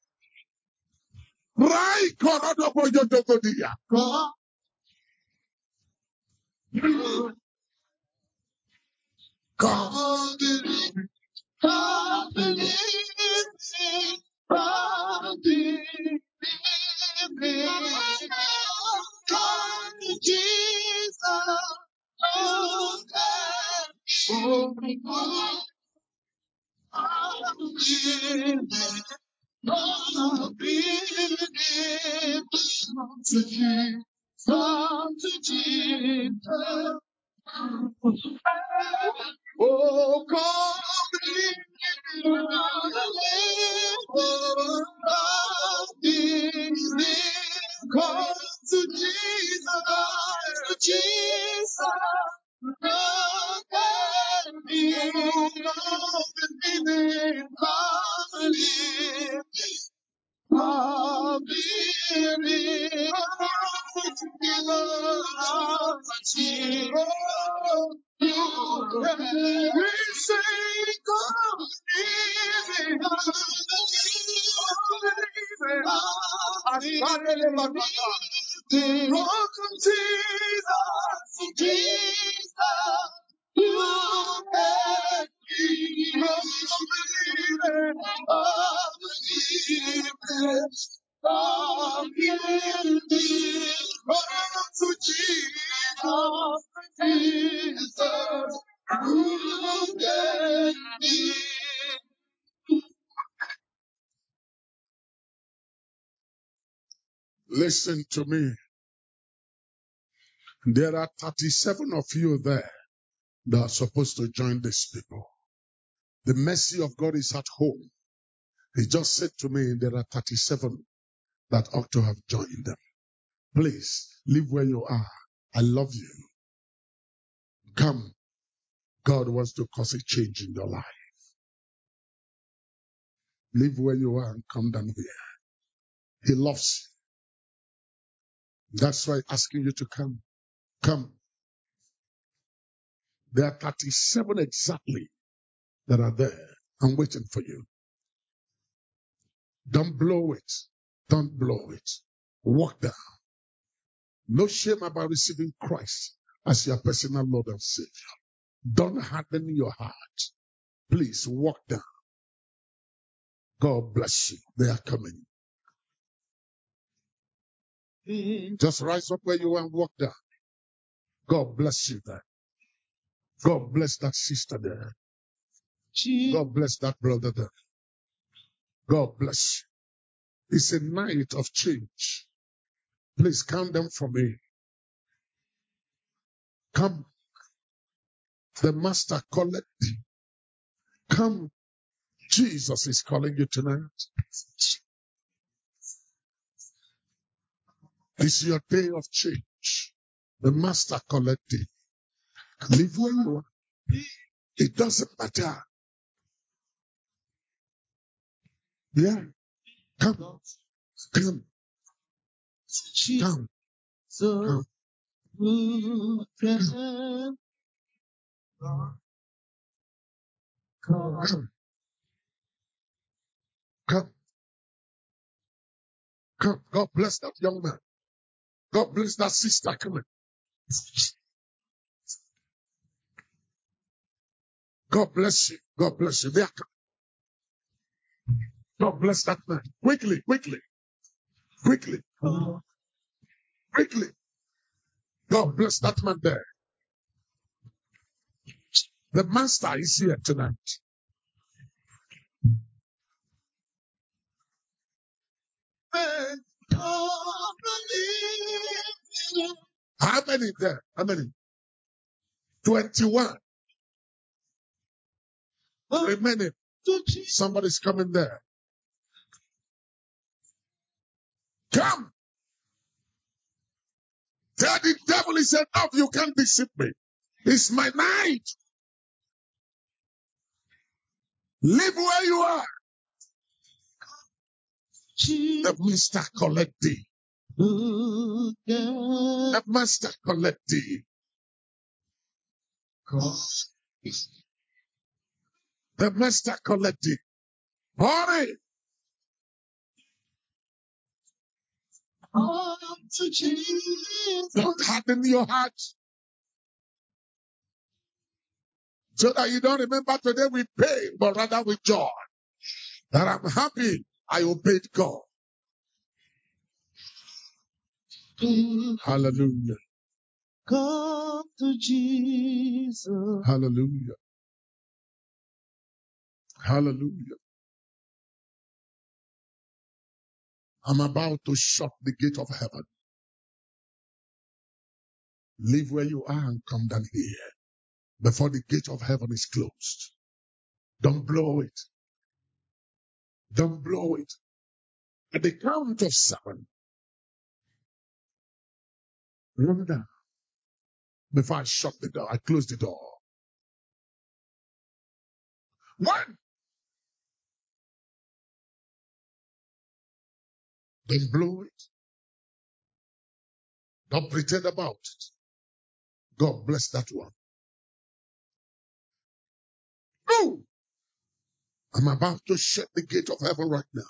Rai korodoboyodogodia. God believe, God believe me, God believe me. God Jesus, oh God, oh my God, God believe me, God believe me. Come to Jesus, come to Jesus. Oh, come believe, oh, believe, come to Jesus, to Jesus. Oh, can believe, believe, believe. I'll be in we say, come easy. Welcome Jesus, Jesus. You can be believing, oh, believing. Come in me, come to Jesus, Jesus, who can be. Listen to me. There are thirty-seven of you there that are supposed to join these people. The mercy of God is at home. He just said to me, there are thirty-seven that ought to have joined them. Please, live where you are. I love you. Come. God wants to cause a change in your life. Live where you are and come down here. He loves you. That's why I'm asking you to come. Come. There are thirty-seven exactly that are there. I'm waiting for you. Don't blow it. Don't blow it. Walk down. No shame about receiving Christ as your personal Lord and Savior. Don't harden your heart. Please walk down. God bless you. They are coming. Just rise up where you are and walk down. God bless you there. God bless that sister there. God bless that brother there. God bless you. It's a night of change. Please count them for me. Come. The master called. Come. Jesus is calling you tonight. It's your day of change. The master collected. Live where you are. It doesn't matter. Yeah. Come. Come. Come. Come. Come. Come. Come. God bless that young man. God bless that sister coming. God bless you. God bless you. They are coming. God bless that man. Quickly, quickly, quickly, quickly. God bless that man there. The master is here tonight. How many there? How many? twenty-one. Remaining. Somebody's coming there. Come. Tell the devil, he said, no, you can't deceive me. It's my night. Live where you are. The master collect thee. The master collect thee. The master collect thee. Hurry. Don't harden your heart so that you don't remember today with pain, but rather with joy. That I'm happy I obeyed God. Hallelujah. Come to Jesus. Hallelujah. Hallelujah. I'm about to shut the gate of heaven. Leave where you are and come down here before the gate of heaven is closed. Don't blow it. Don't blow it. At the count of seven, run down. Before I shut the door, I close the door. One. Don't blow it. Don't pretend about it. God bless that one. No. I'm about to shut the gate of heaven right now.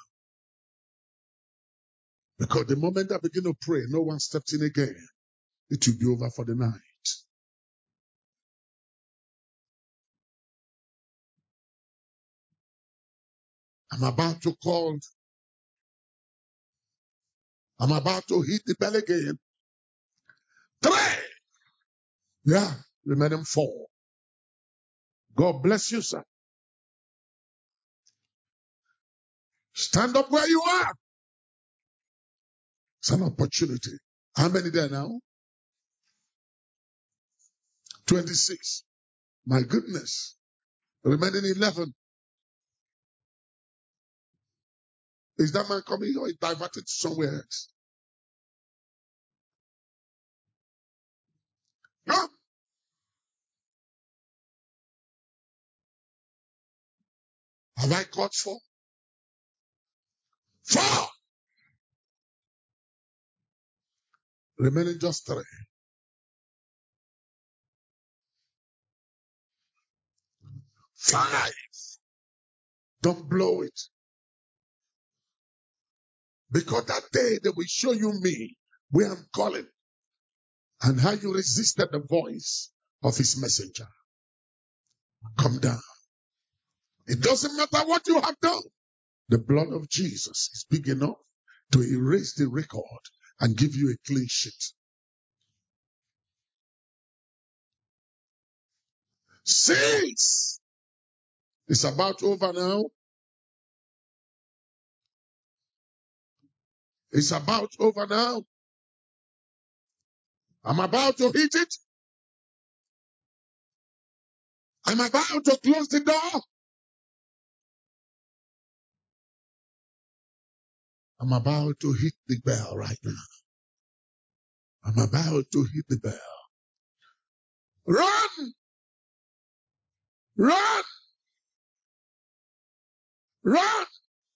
Because the moment I begin to pray, no one steps in again. It will be over for the night. I'm about to call. I'm about to hit the bell again. Three. Yeah, remaining four. God bless you, sir. Stand up where you are. It's an opportunity. How many there now? twenty-six. My goodness. Remaining eleven. Is that man coming or he diverted somewhere else? Come. Have I caught four? Four. Remaining just three. Five. Don't blow it. Because that day they will show you me, where I'm calling, and how you resisted the voice of his messenger. Come down. It doesn't matter what you have done. The blood of Jesus is big enough to erase the record and give you a clean sheet. Six. It's about over now. It's about over now. I'm about to hit it. I'm about to close the door. I'm about to hit the bell right now. I'm about to hit the bell. Run! Run! Run!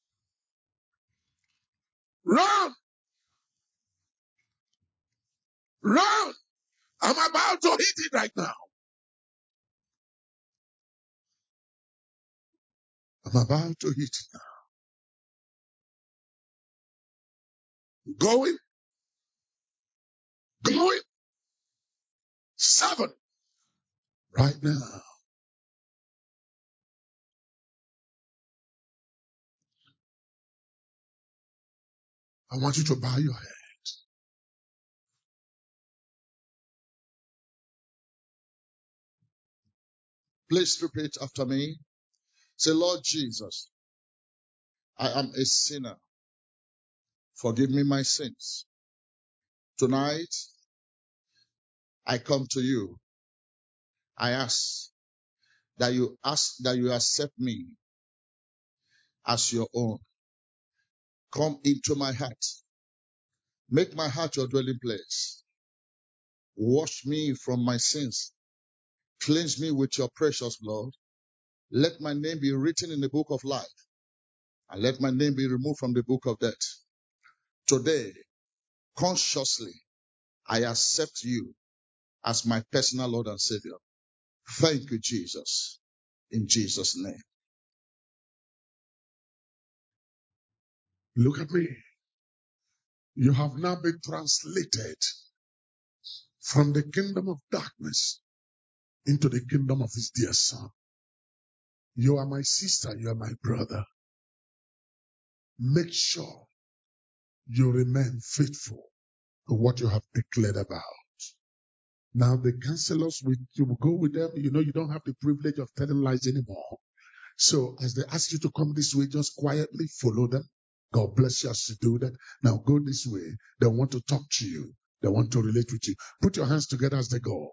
Run! Run! I'm about to hit it right now. I'm about to hit it now. Going, going, seven. Right now. I want you to bow your head. Please repeat after me. Say, Lord Jesus, I am a sinner. Forgive me my sins. Tonight, I come to you. I ask that you ask that you accept me as your own. Come into my heart. Make my heart your dwelling place. Wash me from my sins. Cleanse me with your precious blood. Let my name be written in the book of life, and let my name be removed from the book of death. Today, consciously, I accept you as my personal Lord and Savior. Thank you, Jesus. In Jesus' name. Look at me. You have now been translated from the kingdom of darkness into the kingdom of his dear son. You are my sister. You are my brother. Make sure you remain faithful to what you have declared about. Now the counselors, will, you will go with them. You know, you don't have the privilege of telling lies anymore. So as they ask you to come this way, just quietly follow them. God bless you as you do that. Now go this way. They want to talk to you. They want to relate with you. Put your hands together as they go.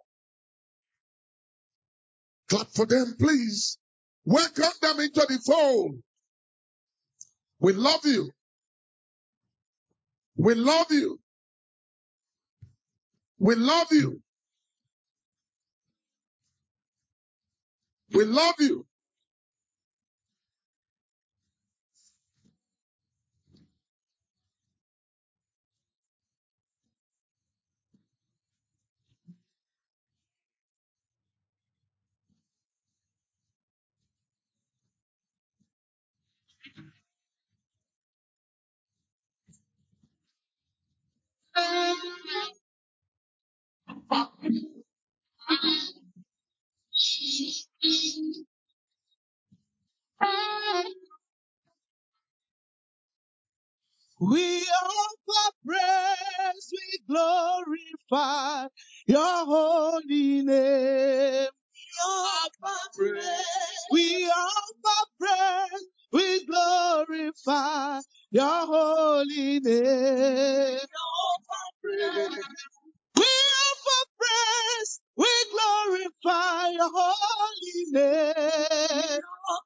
Clap for them, please. Welcome them into the fold. We love you. We love you. We love you. We love you. We offer praise, we glorify your holy name. We offer praise, we offer praise, we glorify your holy name. We offer praise, we offer praise, we glorify your holy name.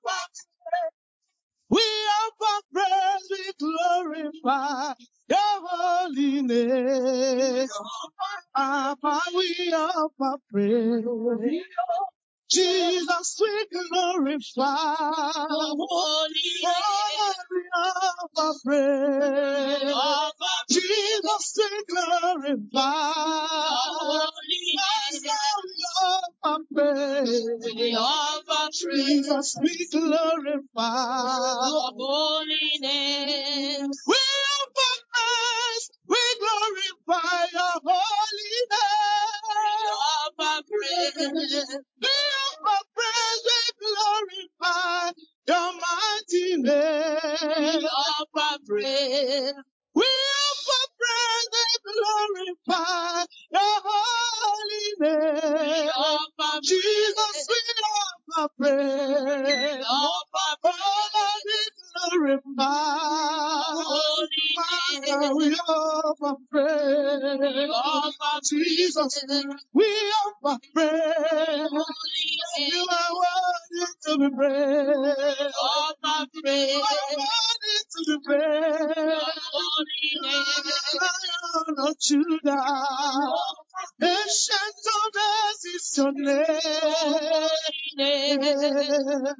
We offer praise, we glorify your holy name. Papa, we offer praise. Jesus, we glorify your holy name. We offer praise. Jesus, we glorify your holy name. We offer praise. Jesus, we glorify your holy name. We offer praise, we glorify your holy name. We offer praise, we offer praise, we glorify your mighty name. We offer praise. We offer praise and glorify your holy name. We offer Jesus, we offer praise. We offer praise. We glorify holy name. We offer praise. We offer Jesus, we offer praise. You are worthy to be praised. Offer praise. You are worthy to be praised. Holy name. Not Judah. Ancient of days is your name. Holy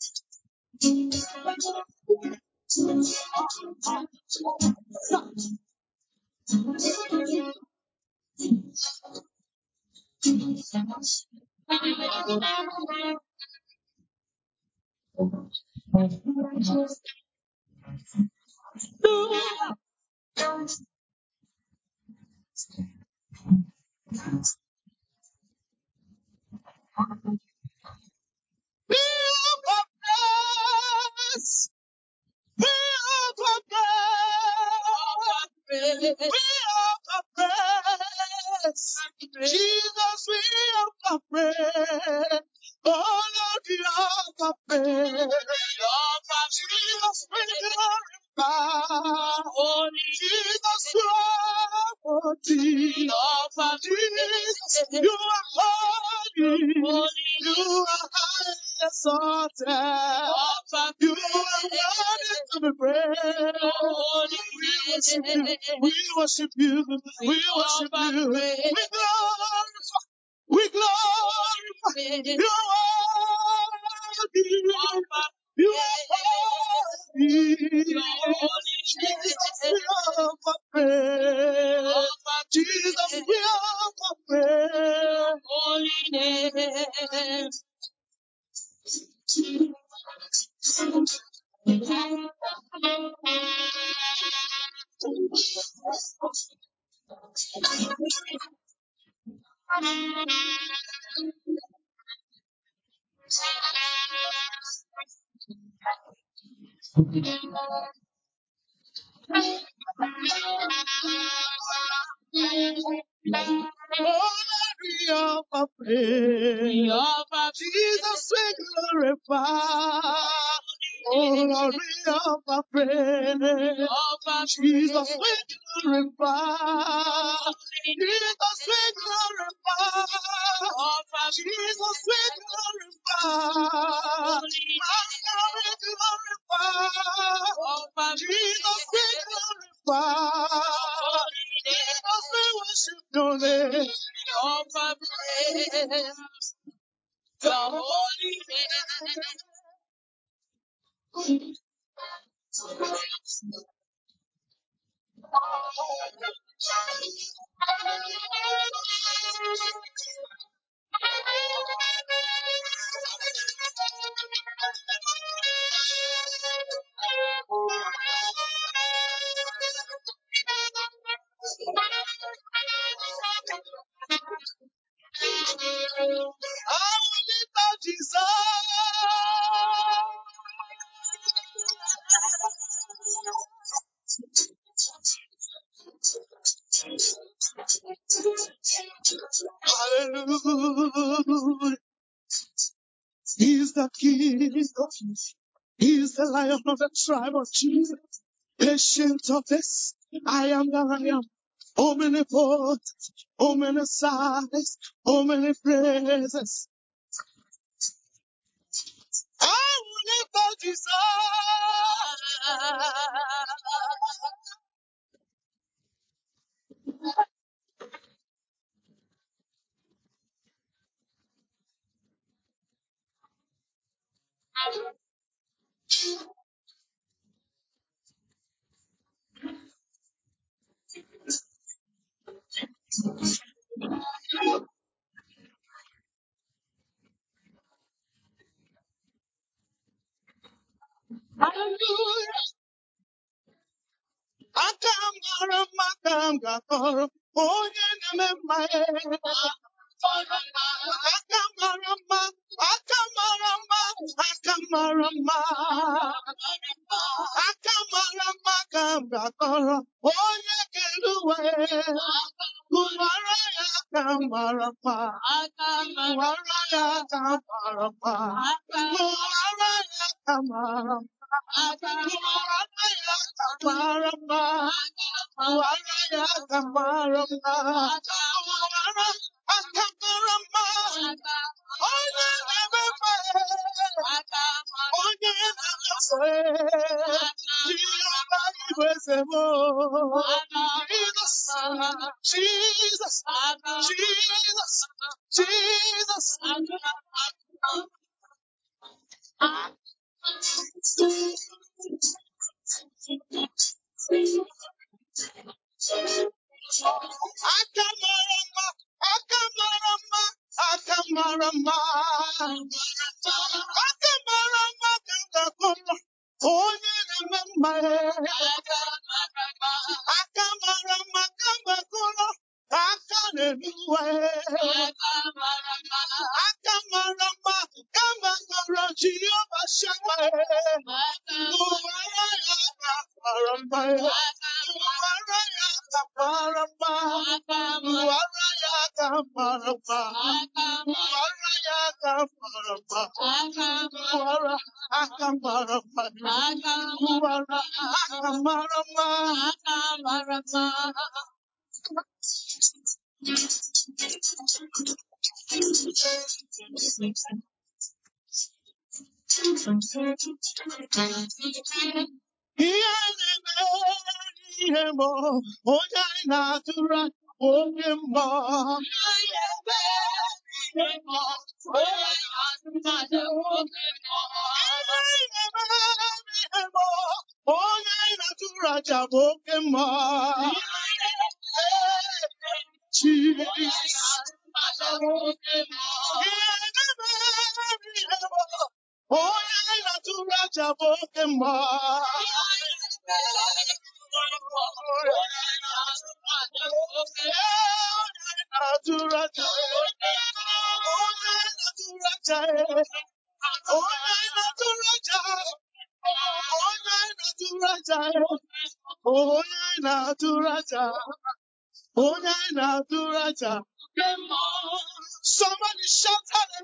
We offer praise. We offer praise. We offer praise. Jesus, we offer praise. Oh Lord, we offer praise. Jesus, we glorify. Holy Jesus, you are holy. Jesus, you are holy. You are high exalted. You are worthy to be praised. We worship you. We worship you. We worship you. We glorify. We glorify. You are worthy. You are holy. Jesus, we offer praise. Jesus, we offer praise. Holy name. Oh, we offer praise. Jesus, we glorify. Oh, Lord, we offer praise. Jesus, we glorify. Jesus, we glorify. Jesus, we glorify. Master, we glorify. Jesus, we glorify. Jesus, we worship your name. Offer praise. The holy name. I will lift up Jesus. Hallelujah. He's the King of Kings. He's the Lion of the tribe of Jesus. Patient of this, I am that I am. Oh, many faults, oh, many sighs, oh, many praises. I will lift up Jesus. Akamarama onye na-eme mma Akamarama, Akamarama, Akamarama, Akamarama, Kamgakoro, Onye Keluwe, Kumara ya Kamarama, Kumara ya Kamarama, Kumara ya Kamarama, Kumara ya Kamarama, Kumara ya Kamarama, Akamarama, onye na-eme onye na-eme Jehovah iwe semo. Jesus, Jesus, Jesus, Akamarama, Akamarama, Akamarama, Akamarama, Akamarama, onye na-eme Akamarama, Akamarama, aka na-eluwe. Akamarama, Akamarama, Jehovah Shammah, Uwara ya Akamarama, Uwara ya Akamarama, Uwara ya Akamarama, Uwara ya Akamarama, Uwara Akamarama, Uwara Akamarama. Ihe na-eme ihe mbụ onye anyị na-atụrụ anya oge mbọ. Ihe na-eme ihe mbụ onye anyị na-atụrụ anya oge mbọ. Ihe na-eme ihe mbụ onye anyị na-atụrụ aja bụ oke mbọ. Jesus. Onye na-atụrụ aja bụ oke mma. Onye na-atụrụ aja. Onye na-atụrụ aja. Onye na-atụrụ aja. Onye na-atụrụ aja. Onye na-atụrụ aja. Onye na-atụrụ aja. Somebody shout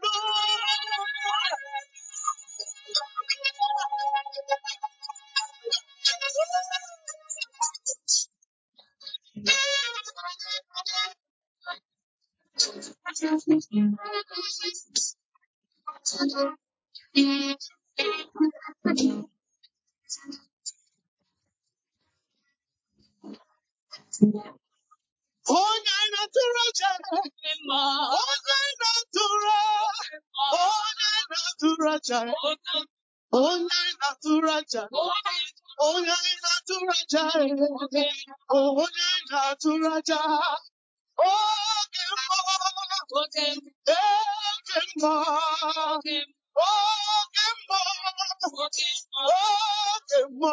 onye na-atụrụ aja. Onye na-atụrụ onye na-atụrụ aja. Onye na-atụrụ aja. Onye na-atụrụ aja. Onye na-atụrụ aja. Oge mbọ. Oge mbọ. Oge mbọ. Oge mbọ.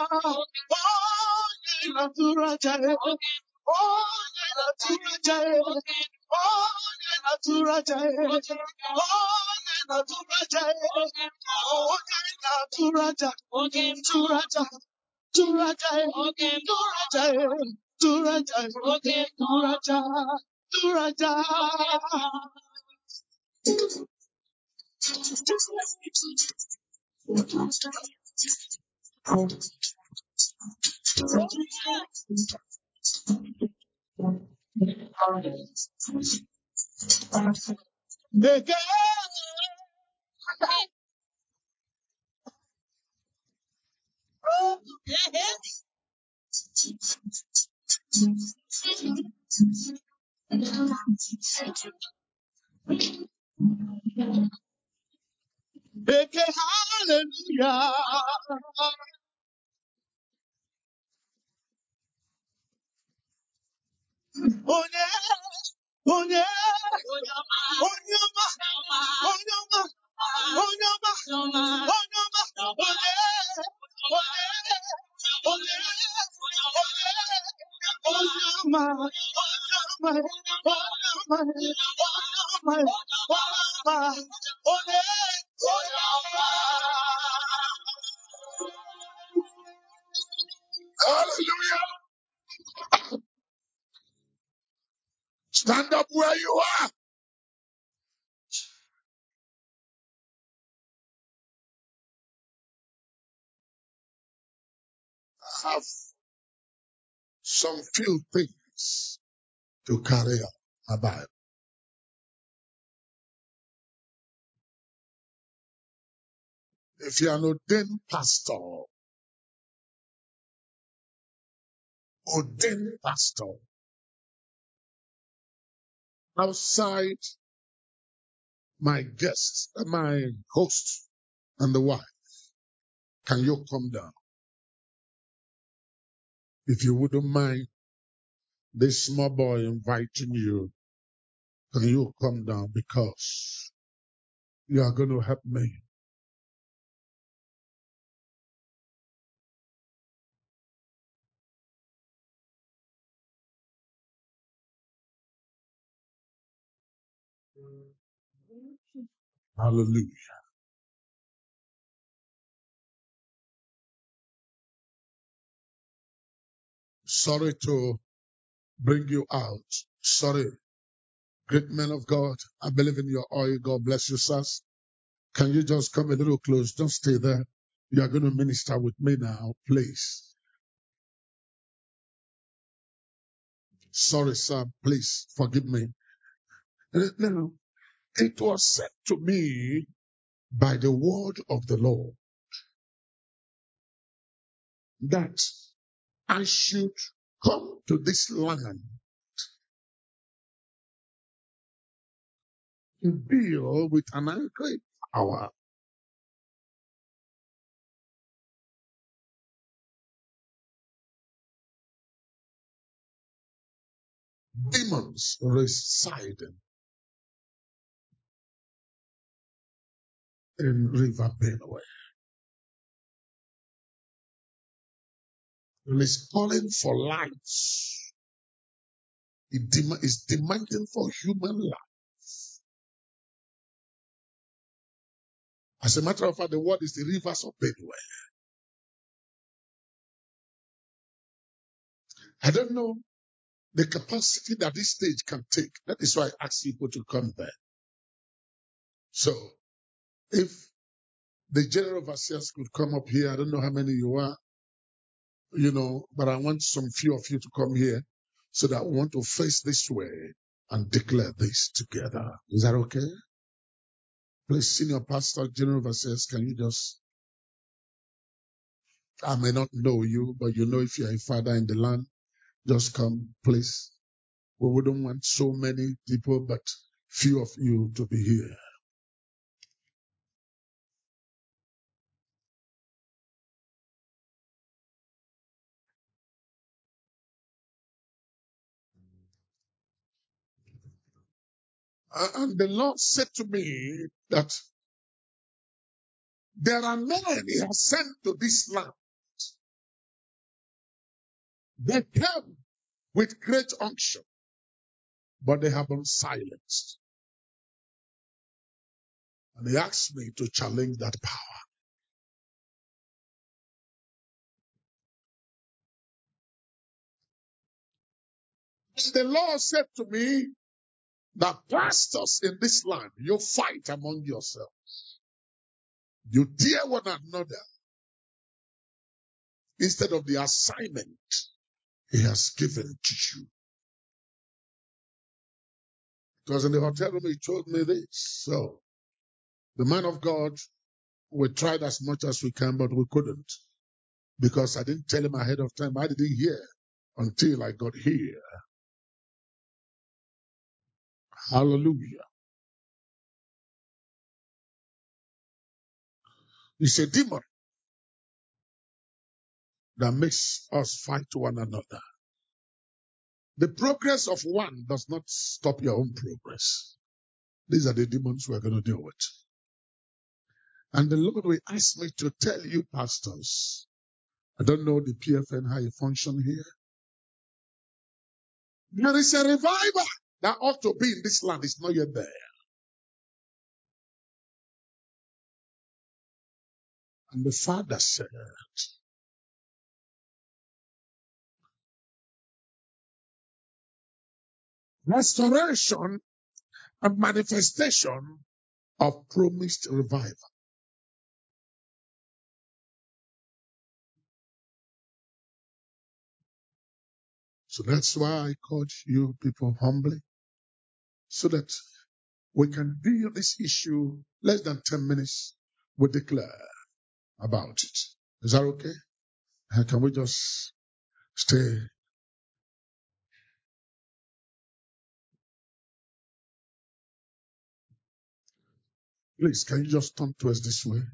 Onye na-atụrụ aja. Onye na-atụrụ aja. Onye na-atụrụ aja. Onye na-atụrụ aja. Onye na-atụrụ aja. Tụrụ aja. Tụrụ aja. Tụrụ aja. Tụrụ aja. Tụrụ aja. Tụrụ aja. Eke. Eke, hallelujah. Onye, onye, onye ọma, onye ọma, onye ọma, onye ọma, onye, onye, onye, onye, Hallelujah. Stand up where you are. I have some few things to carry out my Bible. If you are an ordained pastor, ordained pastor, outside my guest, my host, and the wife, can you come down? If you wouldn't mind this small boy inviting you, can you come down? Because you are going to help me. Hallelujah. Sorry to bring you out. Sorry. Great man of God, I believe in your oil. God bless you, sirs. Can you just come a little close? Don't stay there. You are going to minister with me now, please. Sorry, sir. Please forgive me. Now, it was said to me by the word of the Lord that I should come to this land to deal with an angry power. Demons residing in River Benue. It is calling for lives. It dem- is demanding for human life. As a matter of fact, the word is the rivers of Benue. I don't know the capacity that this stage can take. That is why I ask people to come there. So, if the general overseers could come up here, I don't know how many you are, you know, but I want some few of you to come here so that we want to face this way and declare this together. Is that okay? Please, senior pastor, general overseers, can you just, I may not know you, but you know if you're a father in the land, just come, please. We wouldn't want so many people, but few of you to be here. And the Lord said to me that there are men He has sent to this land. They came with great unction, but they have been silenced. And He asked me to challenge that power. And the Lord said to me that pastors in this land, you fight among yourselves. You tear one another instead of the assignment He has given to you. Because in the hotel room, He told me this. So the man of God, we tried as much as we can, but we couldn't. Because I didn't tell him ahead of time. I didn't hear until I got here. Hallelujah. It's a demon that makes us fight one another. The progress of one does not stop your own progress. These are the demons we're going to deal with. And the Lord will ask me to tell you, pastors, I don't know the P F N, how you function here, There is a revival that ought to be in this land. It's not yet there. And the Father said, restoration and manifestation of promised revival. So that's why I called you people humbly, so that we can deal this issue less than ten minutes. We declare about it. Is that okay? Uh, Can we just stay? Please, can you just turn to us this way?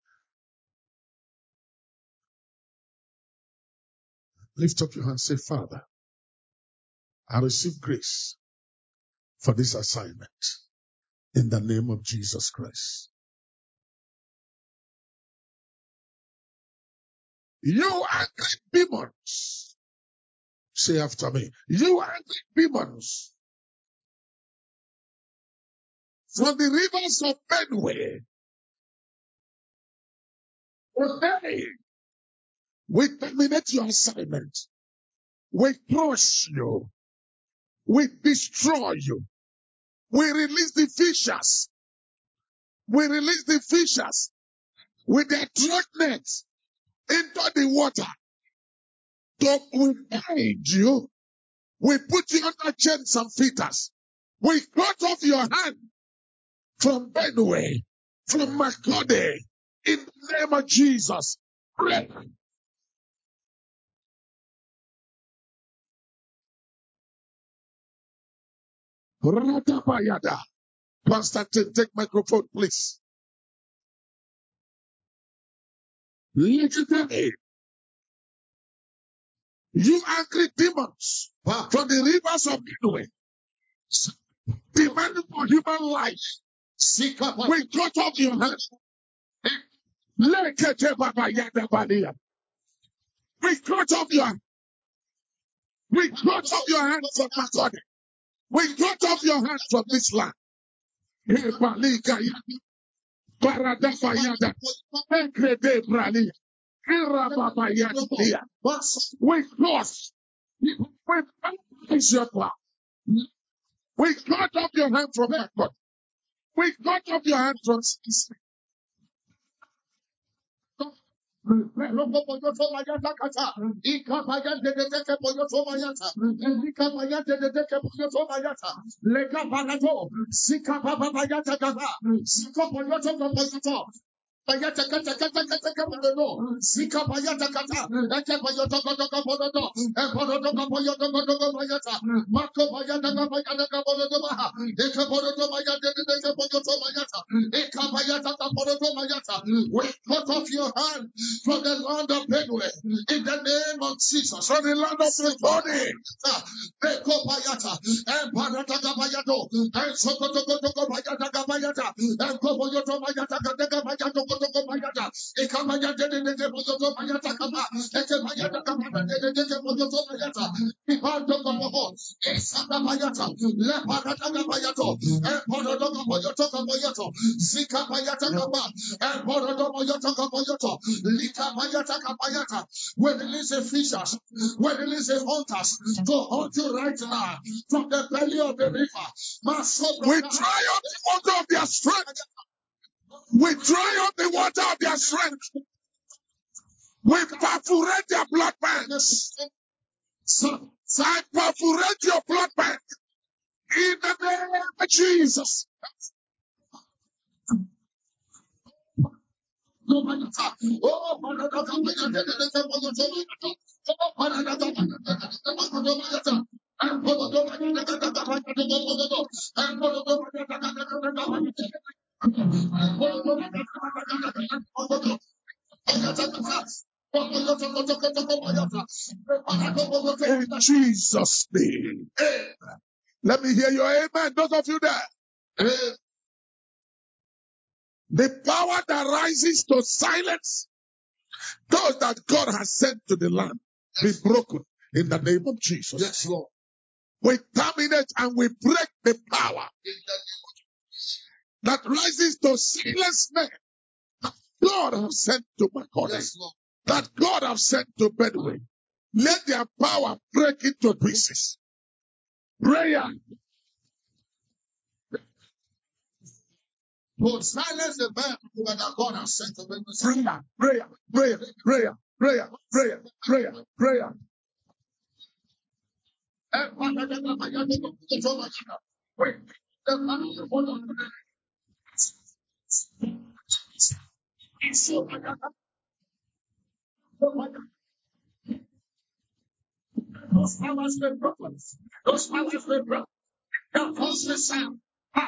Lift up your hand. Say, Father, I receive grace for this assignment in the name of Jesus Christ. You angry demons. Say after me. You angry demons from the rivers of Benue. Today, we terminate your assignment. We crush you. We destroy you. We release the fishers. We release the fishers with their drag nets into the water. To we guide you. We put you under chains and fetters. We cut off your hand from Benue, from Makode, in the name of Jesus. Pray. Ratabayada. Constantine, take microphone, please. Legendary. You angry demons from the rivers of Benue, demanding for human life. We cut off your hand. Leketebabayadabalia. We cut off your we cut off your hand from Makode. We cut off your hand from this land. Ebalikaya, Baradafayada, Ekredebralia, Erababayadalia. We cross. We paralyze your plan. We cut off your hand from Makode. We cut off your hand from Sisi. Bayata kata kata kata kata no. Sika bayata kata. Eke bayata kata kata bododo. Ebododo kaboyodo bododo bayata. Mako bayata kabayata kabododo baha. Eke bododo bayata eke bododo bayata. Eka bayata kabododo bayata. We cut off your hand from the land of Benue in the name of Jesus. From the land of the body. Eko bayata. Embarata kabayado. Ensokoto koto kabayata kabayata. Enko boyodo bayata kata bayata. Ekamaya de de de boyoto bayata kama. Ekamaya kama de de de boyoto bayata. Ibando kama. Esada bayata. Le parata kabayato. Eporodo kabayato kabayato. Zika bayata kama. Eporodo boyoto kabayato. Lika bayata kabayata. We release the fishers. We release the hunters to hunt you right now from the belly of the river. We dry up the water of their strength. We dry up the water of their strength. We perforate their blood banks. So, so I perforate your blood bank in the name of Jesus. In Jesus' name. Let me hear your amen. Those of you there. The power that rises to silence those that God has sent to the land be broken in the name of Jesus. Yes, Lord. We terminate and we break the power that rises to silence men. God has sent to Makoni. Yes, Lord. That God has sent to Bedouin. Let their power break into pieces. Prayer. To silence the man that God has sent to Bedouin. Prayer, prayer, prayer, prayer, prayer, prayer, prayer, prayer. Those powers were broken. Those powers were broken. The false sound.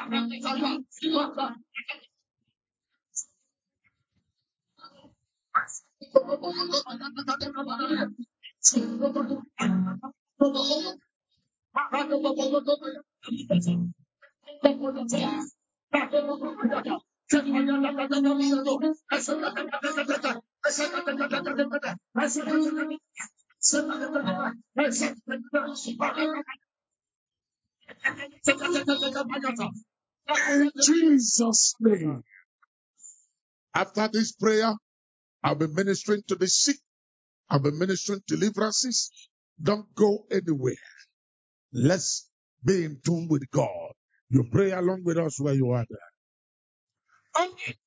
In Jesus' name. After this prayer, I'll be ministering to the sick. I'll be ministering deliverances. Don't go anywhere. Let's be in tune with God. You pray along with us where you are there.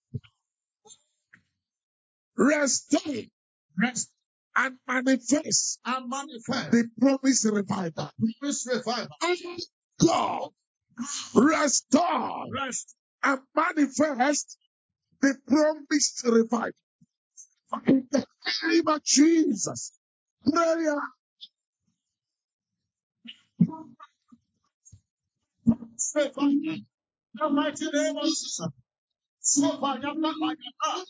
Restore, rest, and manifest, and manifest the promised revival. Promised revival. God, restore, rest, and manifest the promised revival. In the name of Jesus, prayer. In the mighty name of Jesus. So far, I'm not like that.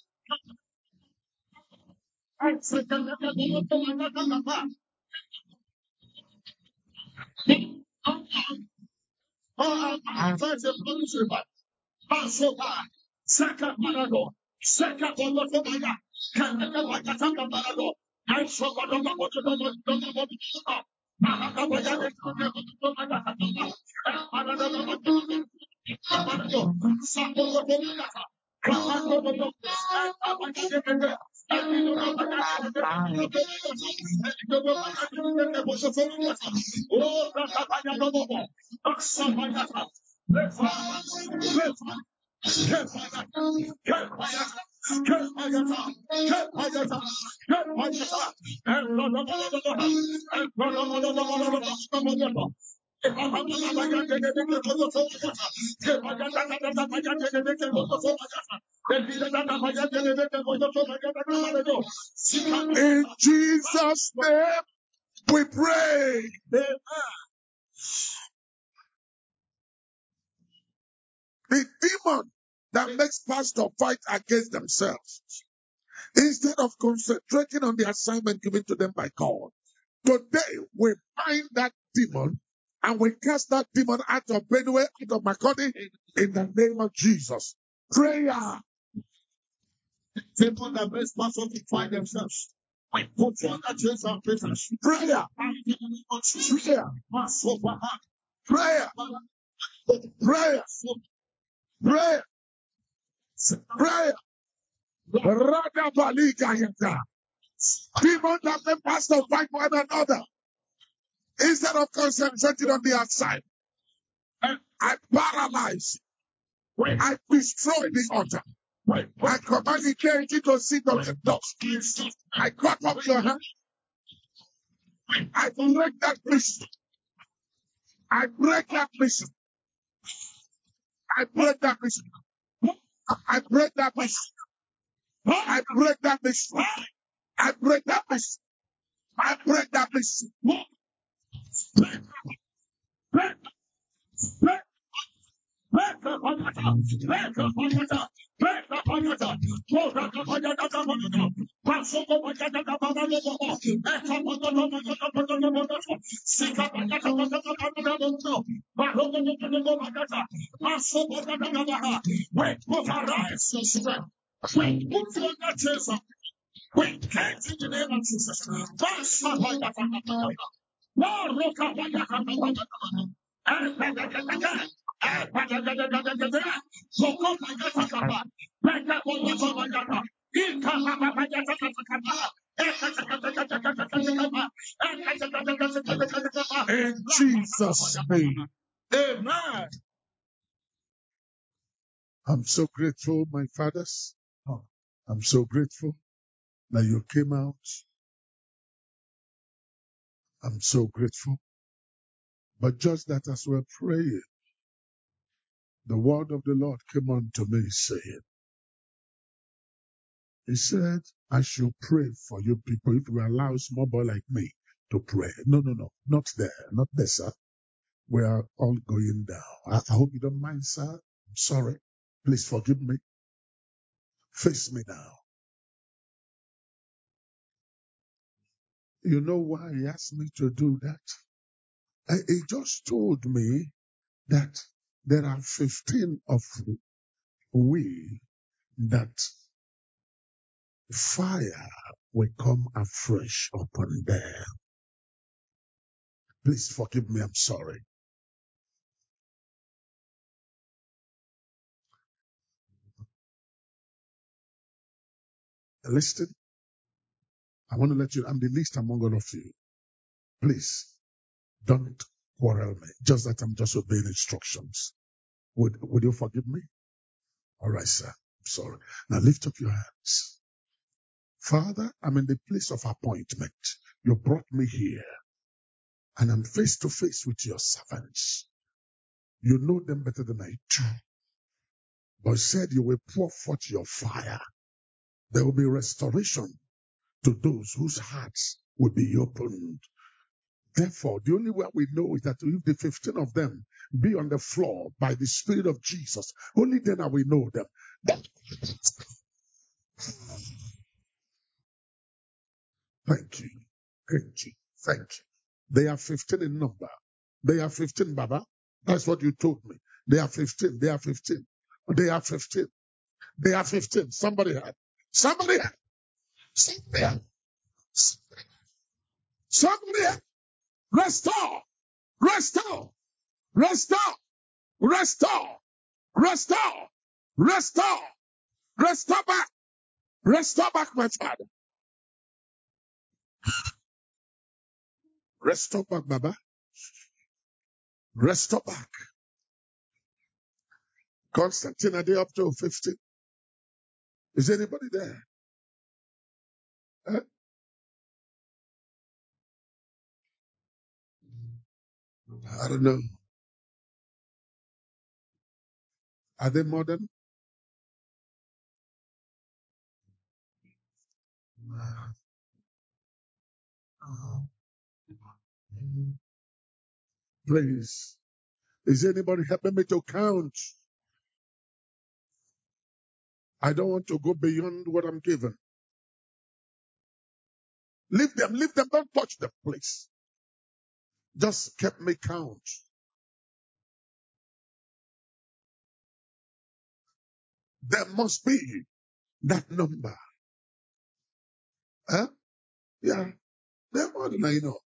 I said, oh, I'm going to promise revival. Passover, Saka Marado, Saka Tolotobaya, Kanaka Wakataka Marado, I saw what I'm about to do. Mahabaya, Oh, in Jesus' name we pray. The demon that makes pastors fight against themselves instead of concentrating on the assignment given to them by God. Today we find that demon and we cast that demon out of Benue, out of Makoni, in the name of Jesus. Prayer. People that makes pastors to fight themselves. We put you on the chains of prisoners. Prayer. Prayer. Prayer. Prayer. Prayer. Prayer. Rada Balika Yata. People that make pastors fight one another instead of concentrating on the outside. I paralyze. I destroy the altar. I command the deity to sit on the dust. I cut off your hand. I break that mission. I break that mission. I break that mission. I break that mission. I break that mission. I break that mission. I break that mission. Break, break, break. Break the Panyata, break the Panyata, break the Panyata, break the Panyata, Pasoko Panyata, Panyata, Sika Panyata, Panyata, Pasoko Panyata, wait, move arise, sister. Wait, move your chest up. Wait, can't in the name of Jesus. Pasoko Panyata. No, roka baya kaba baba kaba. Eh, bada gada gada. Eh, bada gada gada gada. Soko baya kaba. Bada baya kaba gada. Ika baba baya kaba kaba. Eh, gada gada gada gada gada gada. Eh, gada gada gada gada gada gada. In Jesus' name. Amen. I'm so grateful, my fathers. I'm so grateful that you came out. I'm so grateful. But just that as we're praying, the word of the Lord came unto me saying, He said, I should pray for you people if you allow a small boy like me to pray. No, no, no, not there, not there, sir. We are all going down. I, I hope you don't mind, sir. I'm sorry. Please forgive me. Face me now. You know why he asked me to do that? I, he just told me that there are fifteen of we that fire will come afresh upon them. Please forgive me. I'm sorry. Listen, I want to let you, I'm the least among all of you. Please don't quarrel me. Just that I'm just obeying instructions. Would, would you forgive me? All right, sir. I'm sorry. Now lift up your hands. Father, I'm in the place of appointment. You brought me here and I'm face to face with your servants. You know them better than I do. But said you will pour forth your fire. There will be restoration to those whose hearts will be opened. Therefore, the only way we know is that if the fifteen of them be on the floor by the Spirit of Jesus, only then are we know them. That- Thank you. Thank you. Thank you. They are fifteen in number. They are fifteen, Baba. That's what you told me. They are fifteen. They are fifteen. They are fifteen. They are fifteen. Somebody had. Somebody had. Somebody had. Somebody had. Restore. Restore. Restore. Restore. Restore. Restore. Restore back. Restore back, my father. Restore back, Baba. Restore back. Constantine, are they up to fifteen? Is anybody there? Huh? I don't know. Are they modern? Please. Is anybody helping me to count? I don't want to go beyond what I'm given. Leave them, leave them, don't touch them, please. Just kept me count. There must be that number. Huh? Yeah, they're more than I know.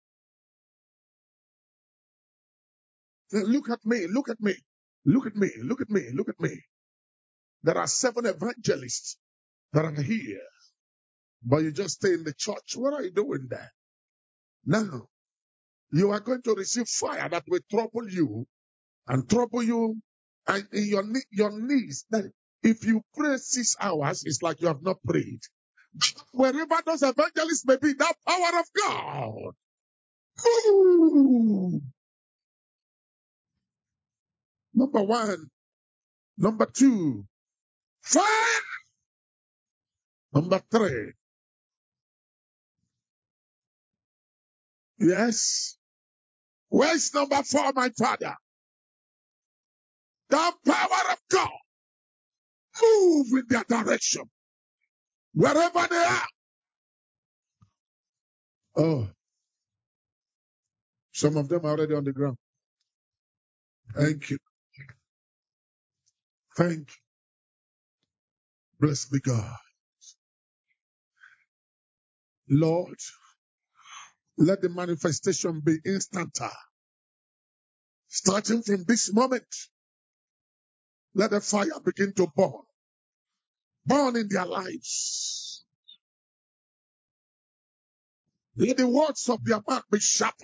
Look at me, look at me, look at me, look at me, look at me. There are seven evangelists that are here, but you just stay in the church. What are you doing there? Now, you are going to receive fire that will trouble you and trouble you and in your, your knees. That if you pray six hours, it's like you have not prayed. Wherever those evangelists may be, that power of God. Ooh. Number one. Number two, fire. Number three, yes. Where's number four, my father? The power of God. Move in their direction. Wherever they are. Oh, some of them are already on the ground. Thank you. Thank you. Bless me, God. Lord, Let the manifestation be instant. Starting from this moment, let the fire begin to burn. Burn in their lives. Let the words of their mouth be sharpened.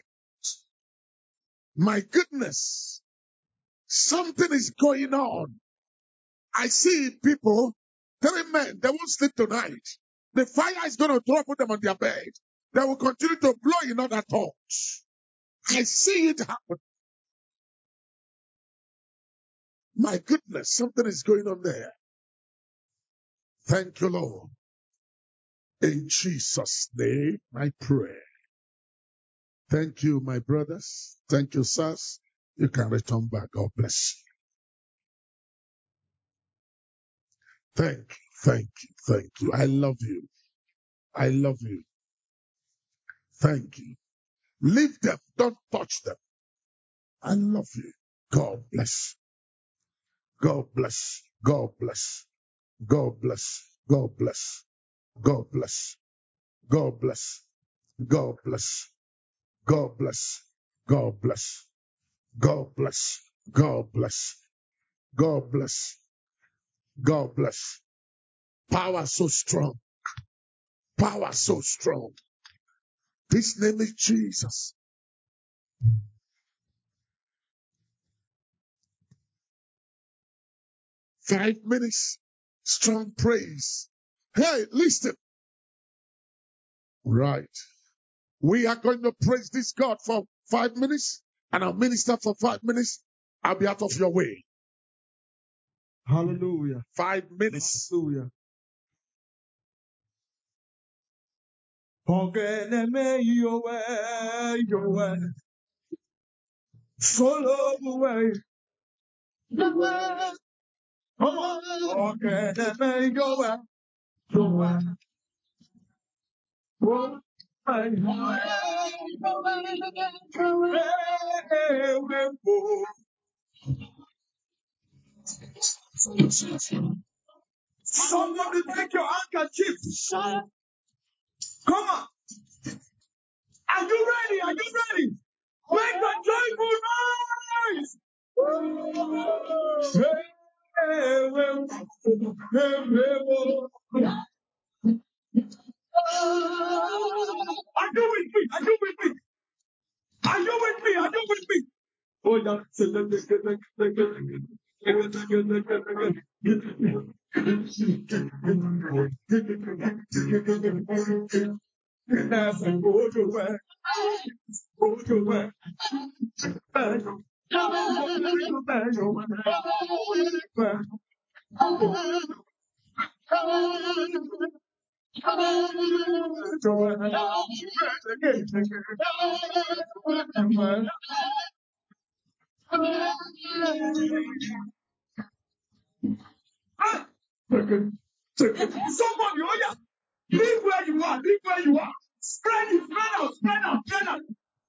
My goodness, something is going on. I see people, three men, they won't sleep tonight. The fire is going to drop them on their bed. They will continue to blow in other thoughts. I see it happen. My goodness, something is going on there. Thank you, Lord. In Jesus' name, I pray. Thank you, my brothers. Thank you, sirs. You can return back. God bless you. Thank you, thank you, thank you. I love you. I love you. Thank you. Leave them. Don't touch them. I love you. God bless. God bless. God bless. God bless. God bless. God bless. God bless. God bless. God bless. God bless. God bless. God bless. God bless. God bless. Power so strong. Power so strong. His name is Jesus. Five minutes. Strong praise. Hey, listen. Right. We are going to praise this God for five minutes, and I'll minister for five minutes. I'll be out of your way. Hallelujah. Five minutes. Hallelujah. Ogeneme yowe, yowe. Solo way. Ogeneme yowe, yowe. Somebody take your handkerchief. Come on. Are you ready? Are you ready? Make a joyful noise. Are you with me? Are you with me? Are you with me? Are you with me? Oh, yeah. Go to work. Go to work. Somebody, oh yeah, leave where you are, leave where you are. Spread it, spread out, spread out, spread out.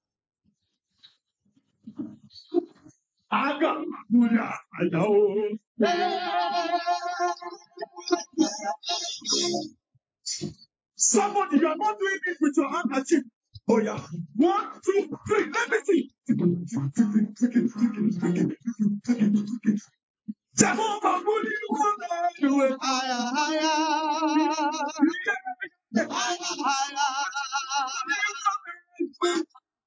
I got I know. Somebody, you are not doing this with your handkerchief. Oh yeah. One, two, three. Let me see. Jehovah, will you do it? Higher, higher. Higher, higher.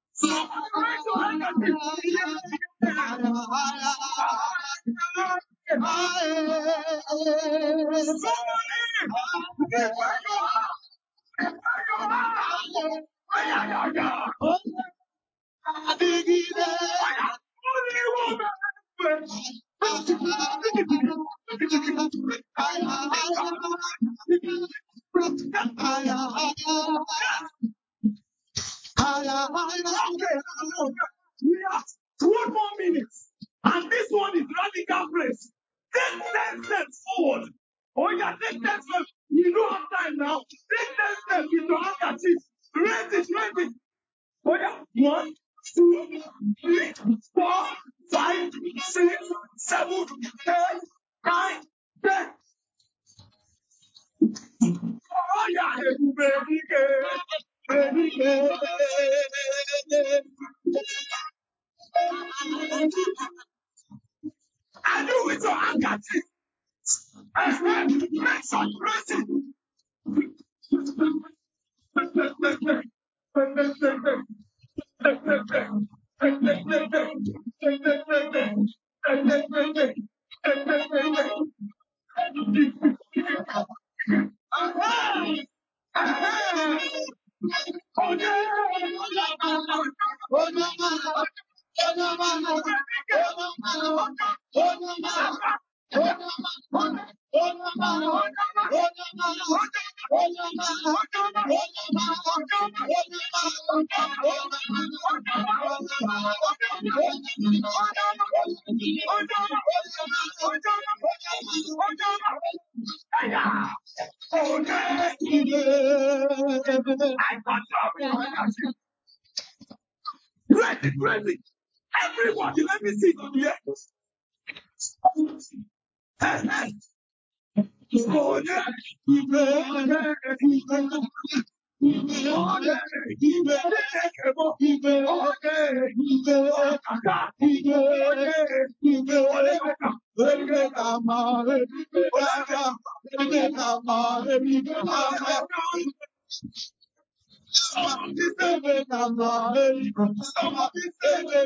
We have one more minute, and this one is radical praise. Take ten steps forward. Oh yeah, take ten steps. We don't have time now. Take ten steps with your handkerchief. Raise it, raise it. Oh yeah, one, two, three, four, five, six, seven, eight, nine, ten. Oh yeah, baby girl, baby girl. And you with your handkerchief. Make some pressing. Ready, ready. Everybody, let me see on the end. Oh, yeah. Somebody say, Somebody say,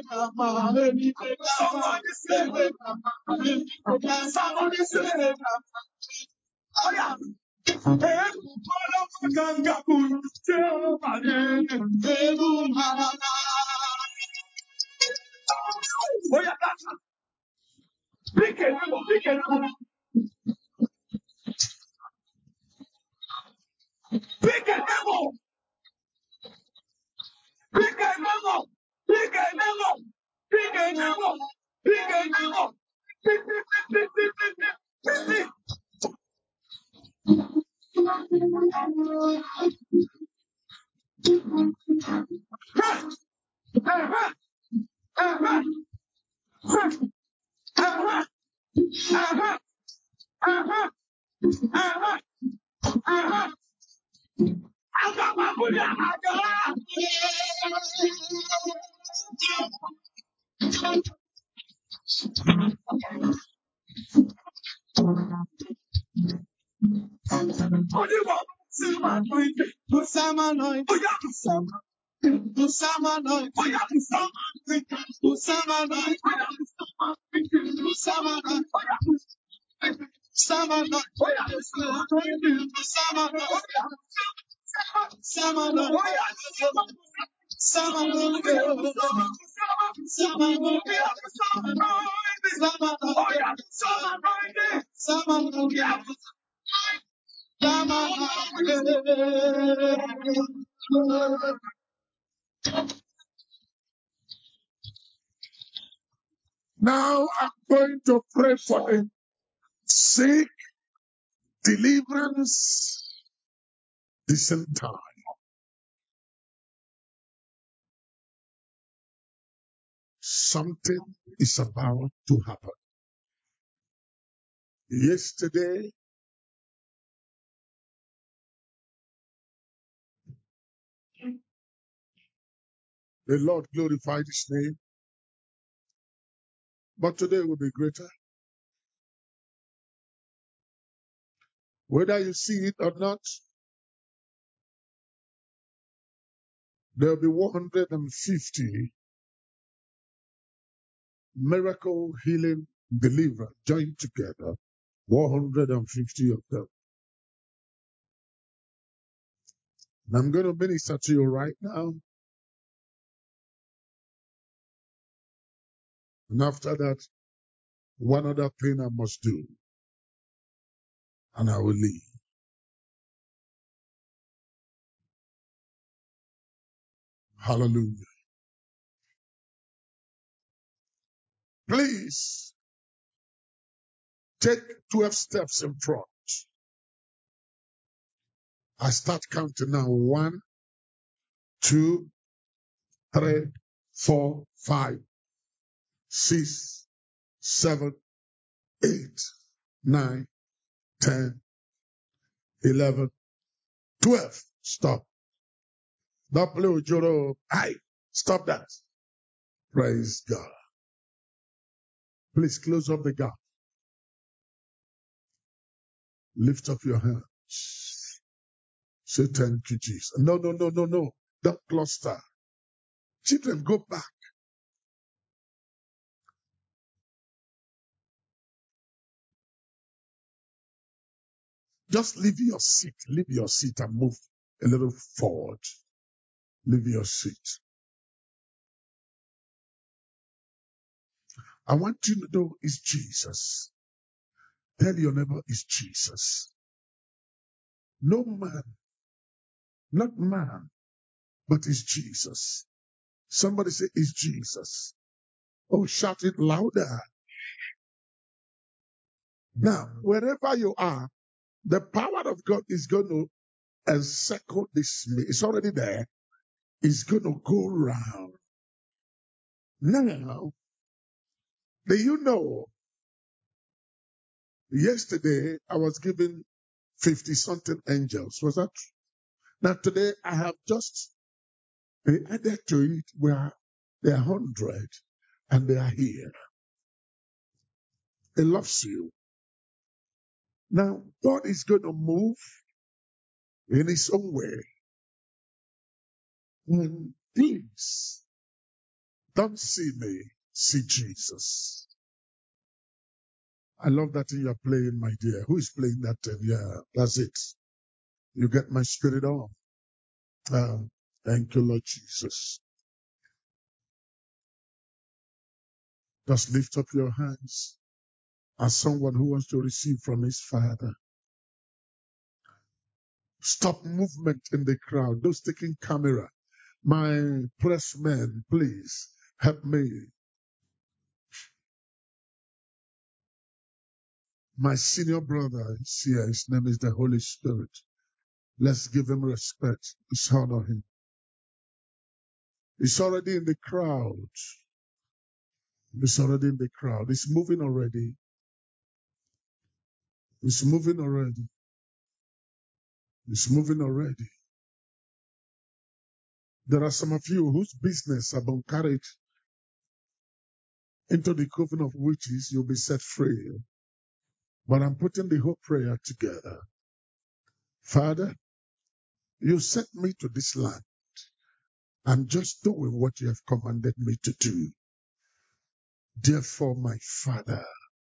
Somebody say, oh yeah. Eh, Ganga kun, Somebody, oh yeah, that's pick it, pick it, pick it, pick a memo, pick a memo, pick a memo, pick a memo, pick it, pick it, pick it, pick it. Uh-huh, uh-huh, uh-huh, uh-huh, uh-huh, uh-huh, uh-huh, uh-huh. I got my booty, I got Usama anointing, Usama, Usama anointing, Usama anointing, Usama anointing, Usama anointing, Usama anointing, Usama anointing, Sama no, sama no, sama no, sama no, Now I'm going to pray for the sick, deliverance, the same time. Something is about to happen. Yesterday, the Lord glorified His name, but today will be greater. Whether you see it or not, there will be one hundred fifty miracle, healing, deliverance joined together. one hundred fifty of them. And I'm going to minister to you right now. And after that, one other thing I must do, and I will leave. Hallelujah. Please take twelve steps in front. I start counting now. One, two, three, four, five, six, seven, eight, nine, ten, eleven, twelve. Stop. That play with Joro. Aye. Stop that. Praise God. Please close up the gap. Lift up your hands. Say thank you, Jesus. No, no, no, no, no. Don't cluster. Children, go back. Just leave your seat. Leave your seat and move a little forward. Leave your seat. I want you to know it's Jesus. Tell your neighbor it's Jesus. No man, not man, but it's Jesus. Somebody say it's Jesus. Oh, shout it louder. Now, wherever you are, the power of God is going to encircle this. It's already there. It's going to go round. Now, do you know, yesterday I was given fifty something angels. Was that true? Now today I have just added to it where there are one hundred and they are here. He loves you. Now, God is going to move in his own way. And please, don't see me, see Jesus. I love that thing you're playing, my dear. Who is playing that thing? Yeah, that's it. You get my spirit on. Uh, thank you, Lord Jesus. Just lift up your hands as someone who wants to receive from his Father. Stop movement in the crowd. Those taking camera. My press men, please help me. My senior brother is here. His name is the Holy Spirit. Let's give him respect. Let's honor him. He's already in the crowd. He's already in the crowd. He's moving already. He's moving already. He's moving already. There are some of you whose business have been carried into the coven of witches. You'll be set free. But I'm putting the whole prayer together. Father, you sent me to this land. I'm just doing what you have commanded me to do. Therefore, my Father,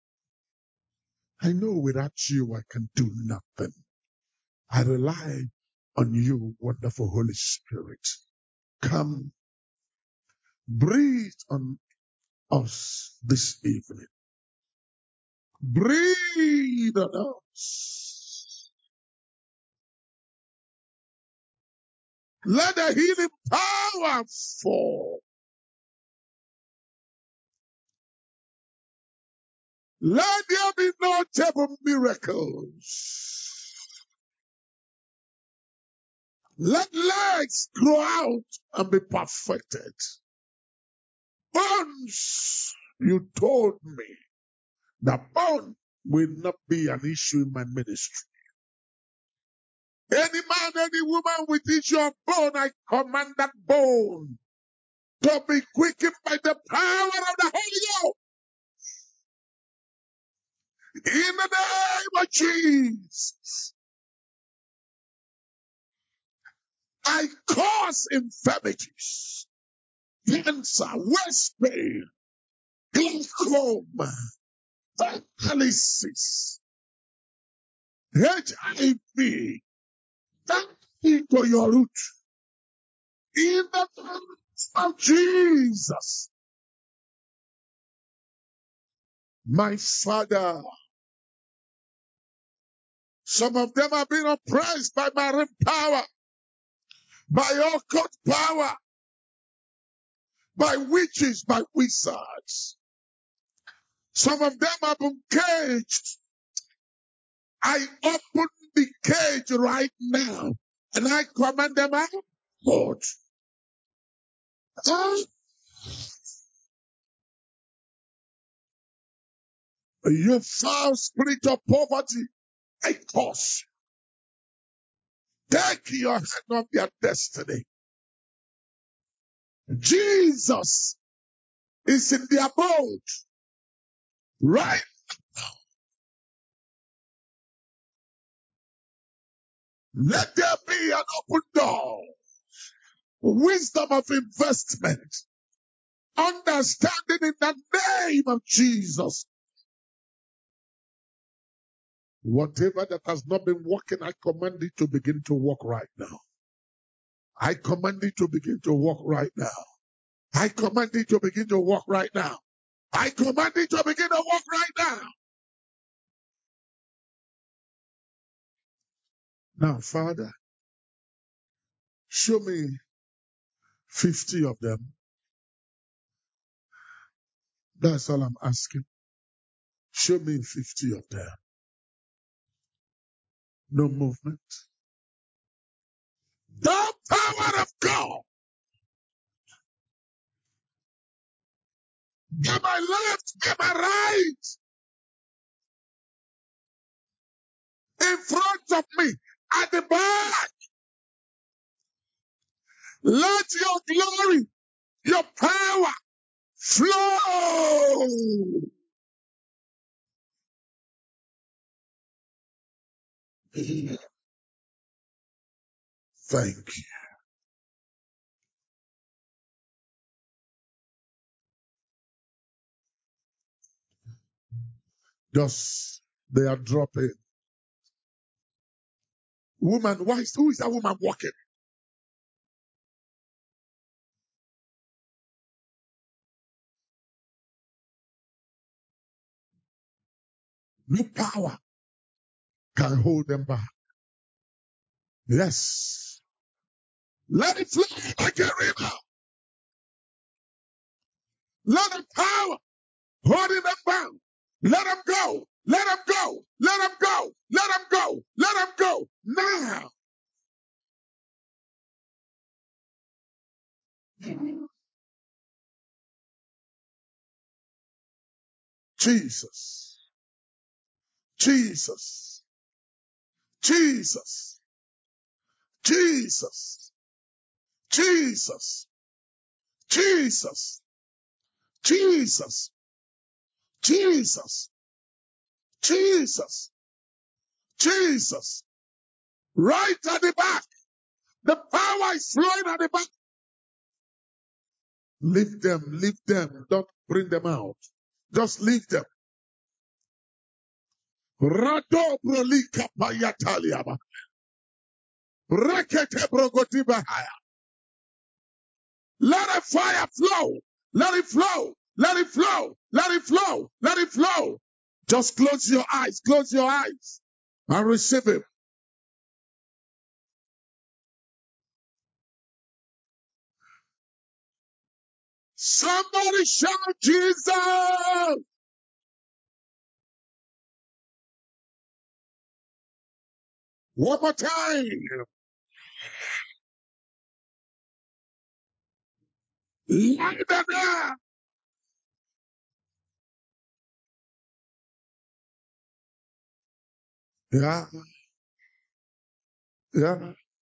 I know without you I can do nothing. I rely on you, wonderful Holy Spirit. Come, breathe on us this evening. Breathe on us. Let the healing power fall. Let there be notable miracles. Let legs grow out and be perfected. Bones, you told me that bone will not be an issue in my ministry. Any man, any woman with issue of bone, I command that bone to be quickened by the power of the Holy Ghost. In the name of Jesus, I cause infirmities, cancer, waist pain, glaucoma, dialysis, H I V, that into your root. In the name of Jesus, my Father, some of them have been oppressed by marine power, by occult power, by witches, by wizards. Some of them have been caged. I open the cage right now and I command them out. Lord, you foul spirit of poverty, I curse. Take your hand off their destiny. Jesus is in their abode. Right? Let there be an open door. Wisdom of investment. Understanding in the name of Jesus. Whatever that has not been working, I command it to begin to work right now. I command it to begin to work right now. I command it to begin to work right now. I command it to begin to work right now. Now, Father, show me fifty of them. That's all I'm asking. Show me fifty of them. No movement. The power of God. Get my left, get my right. In front of me, at the back. Let your glory, your power flow. Thank you. Just they are dropping. Woman, why is, who is that woman walking? No power can hold them back. Yes. Let it flow like a river. Let the power holding them bound. Let them go. Let them go. Let them go. Let them go. Let them go. Now. Jesus. Jesus. Jesus. Jesus. Jesus. Jesus. Jesus. Jesus. Jesus. Jesus. Right at the back. The power is flowing at the back. Leave them. Leave them. Don't bring them out. Just leave them. Rado brolika payataliaba. Rekete brogotibahaya. Let the fire flow. Let it flow. Let it flow. Let it flow. Let it flow. Just close your eyes. Close your eyes. And receive it. Somebody shout Jesus. One more time. Light them up. Yeah. Yeah.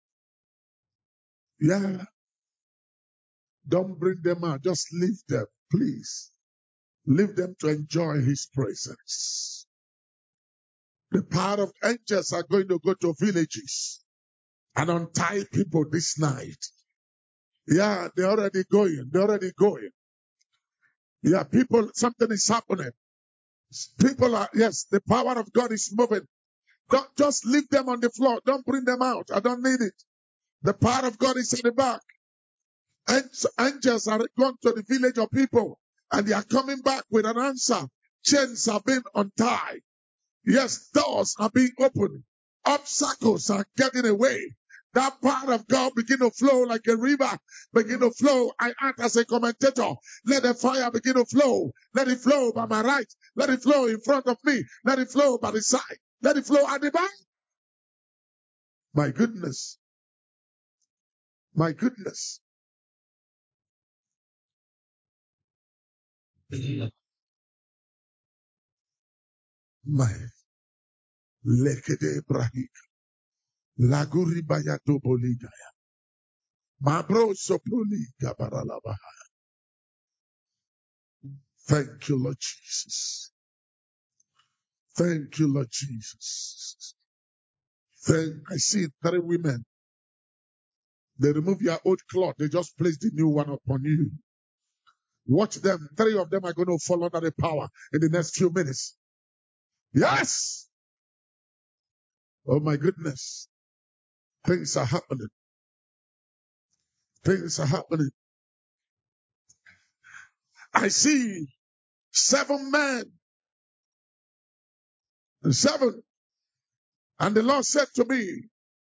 Yeah. Don't bring them out. Just leave them, please. Leave them to enjoy his presence. The power of angels are going to go to villages and untie people this night. Yeah, they're already going. They're already going. Yeah, people, something is happening. People are, yes, the power of God is moving. Don't just leave them on the floor. Don't bring them out. I don't need it. The power of God is in the back. Angels are gone to the village of people and they are coming back with an answer. Chains are being untied. Yes, doors are being opened. Obstacles are getting away. That power of God begin to flow like a river, begin to flow. I act as a commentator. Let the fire begin to flow. Let it flow by my right. Let it flow in front of me. Let it flow by the side. Let it flow at the back. My goodness. My goodness. My lekede brahik. Laguri bayato boligaya. Mabro sopuli gabaralabaha. Thank you, Lord Jesus. Thank you, Lord Jesus. Thank, I see three women. They remove your old cloth. They just place the new one upon you. Watch them. Three of them are going to fall under the power in the next few minutes. Yes. Oh my goodness. Things are happening. Things are happening. I see seven men. Seven. And the Lord said to me,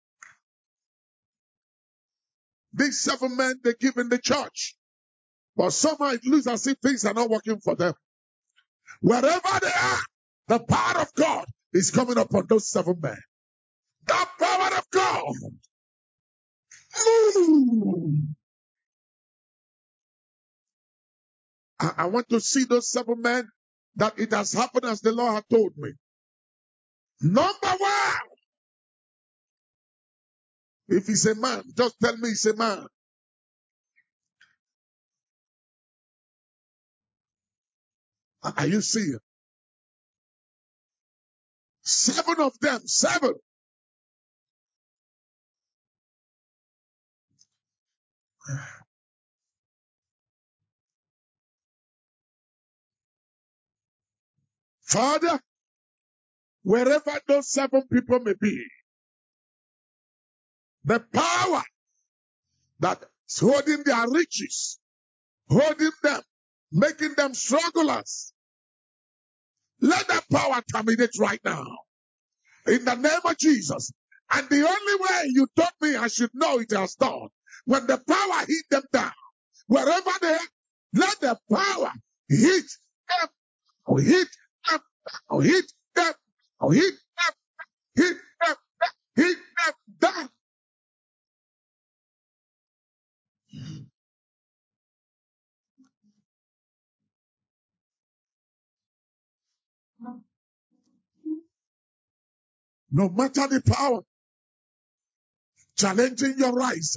these seven men, they give in the church. But somehow it looks as if things are not working for them. Wherever they are, the power of God is coming upon those seven men. The power of God. Ooh. I, I want to see those seven men that it has happened as the Lord had told me. Number one, if he's a man, just tell me he's a man. Are you seeing? Seven of them, seven. Father, wherever those seven people may be, the power that is holding their riches, holding them, making them strugglers, let that power terminate right now. In the name of Jesus. And the only way you told me I should know it has done, when the power hit them down, wherever they are, let the power hit them, or hit them, or hit them, or hit them, hit them, hit them down. No matter the power challenging your rise,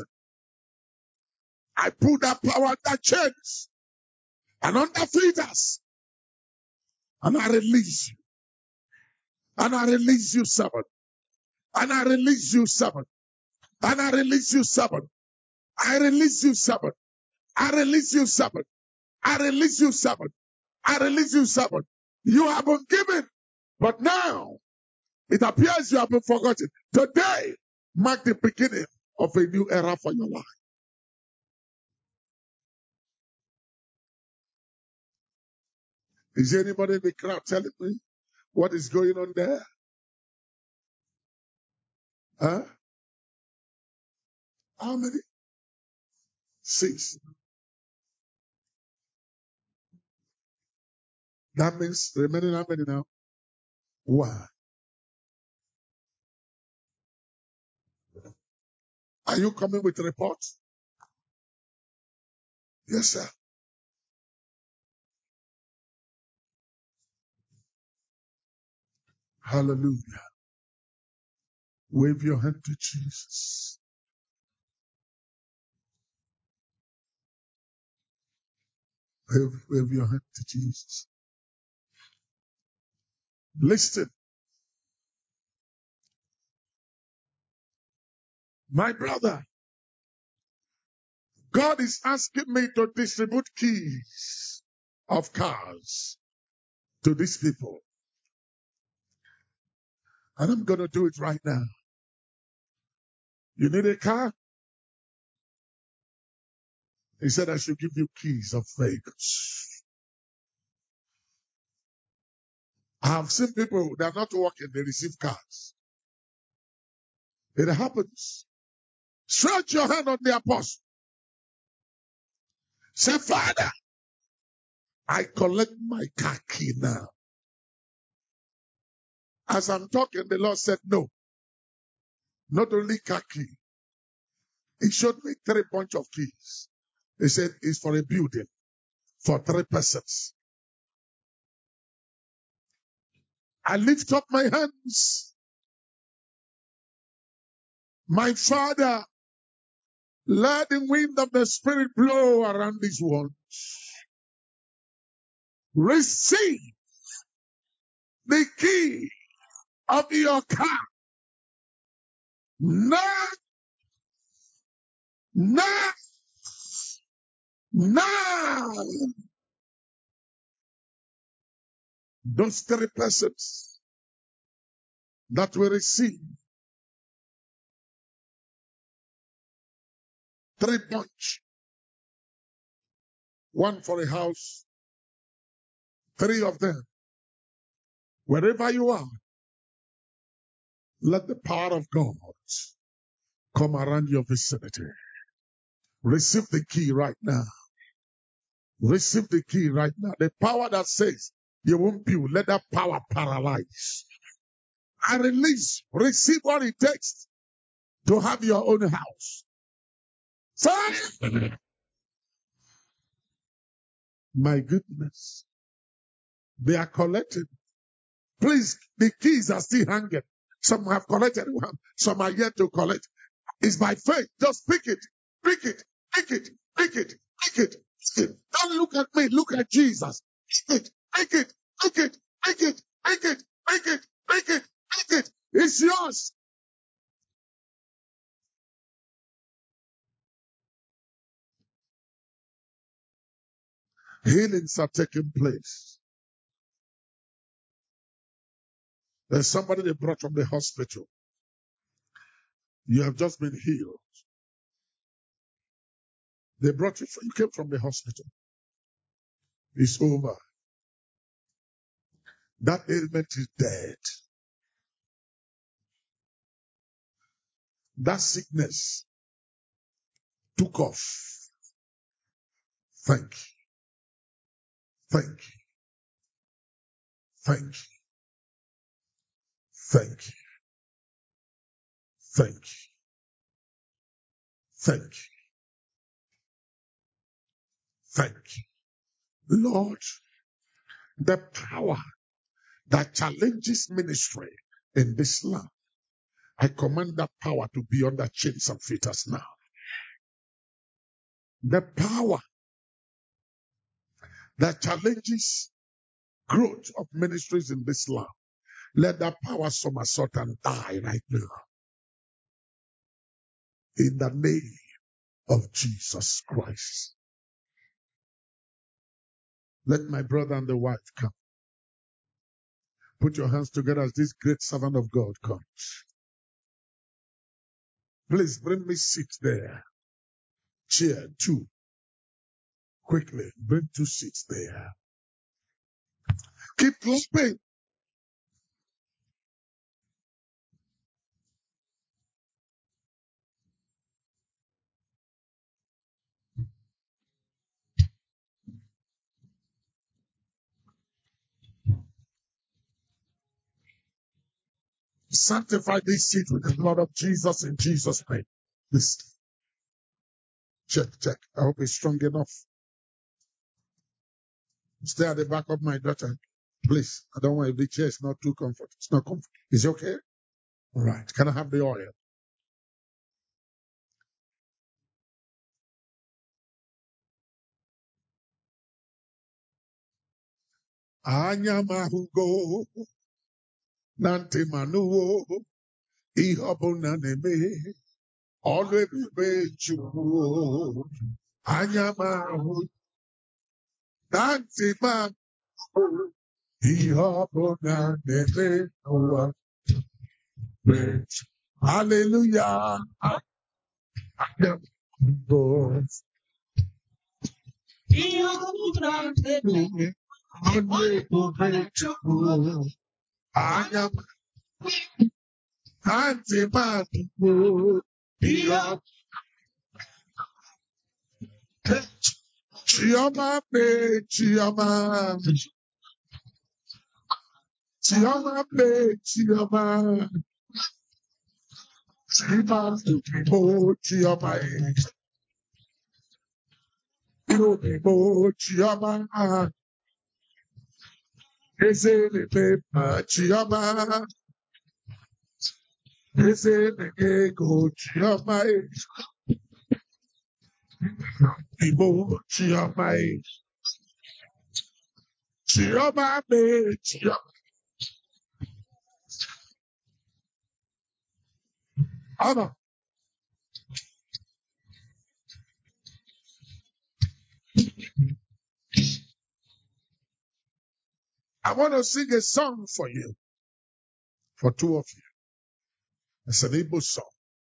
I put that power that chains and under feet us, and I release you, and I release you seven, and I release you seven, and I release you seven, I release you seven, I release you seven, I release you seven, I release you seven. You have been given, but now it appears you have been forgotten. Today mark the beginning of a new era for your life. Is there anybody in the crowd telling me what is going on there? Huh? How many? Six. That means remaining how many now? One. Are you coming with reports? Yes, sir. Hallelujah. Wave your hand to Jesus. Wave, wave your hand to Jesus. Listen, my brother, God is asking me to distribute keys of cars to these people. And I'm going to do it right now. You need a car? He said I should give you keys of vehicles. I have seen people that are not working, they receive cars. It happens. Stretch your hand on the apostle. Say, Father, I collect my car key now. As I'm talking, the Lord said, no, not only car key. He showed me three bunch of keys. He said, it's for a building, for three persons. I lift up my hands. My Father, let the wind of the Spirit blow around this one. Receive the key of your car. Now, now, now. Those three persons that will receive three bunch, one for a house, three of them. Wherever you are, let the power of God come around your vicinity. Receive the key right now. Receive the key right now. The power that says you won't build, let that power paralyze. I release, receive what it takes to have your own house. Say, my goodness, they are collected. Please, the keys are still hanging. Some have collected one, some are yet to collect. It's by faith. Just pick it, pick it, pick it, pick it, pick it, pick it. Don't look at me, look at Jesus. Pick it, pick it, pick it, pick it, pick it, pick it, pick it, pick it. It's yours. Healings are taking place. There's somebody they brought from the hospital. You have just been healed. They brought you, you came from the hospital. It's over. That ailment is dead. That sickness took off. Thank you. Thank you. Thank you. Thank you. Thank you. Thank you. Thank you. Lord, the power that challenges ministry in this land, I command that power to be under chains and fetters now. The power that challenges growth of ministries in this land, let that power somersault and die right now. In the name of Jesus Christ. Let my brother and the wife come. Put your hands together as this great servant of God comes. Please bring me seats there. Chair, two. Quickly, bring two seats there. Keep clapping. Sanctify this seat with the blood of Jesus in Jesus' name. This. Check, check. I hope it's strong enough. Stay at the back of my daughter. Please. I don't want if the chair is not too comfortable. It's not comfortable. Is it okay? All right. Can I have the oil? Anyamahugo nante manuo ihobuna neme always be chuo. Anyamahu nante man ihobuna neme noa. Hallelujah. Anyamahu Anyam Antiman Chioma pe Chioma Chioma pe Chioma Chioma Mo Chioma Mo Chioma Ezele pe Chioma Ezele go Chioma Mo Chioma Chioma pe Chioma Anna, I want to sing a song for you, for two of you. It's an Igbo song.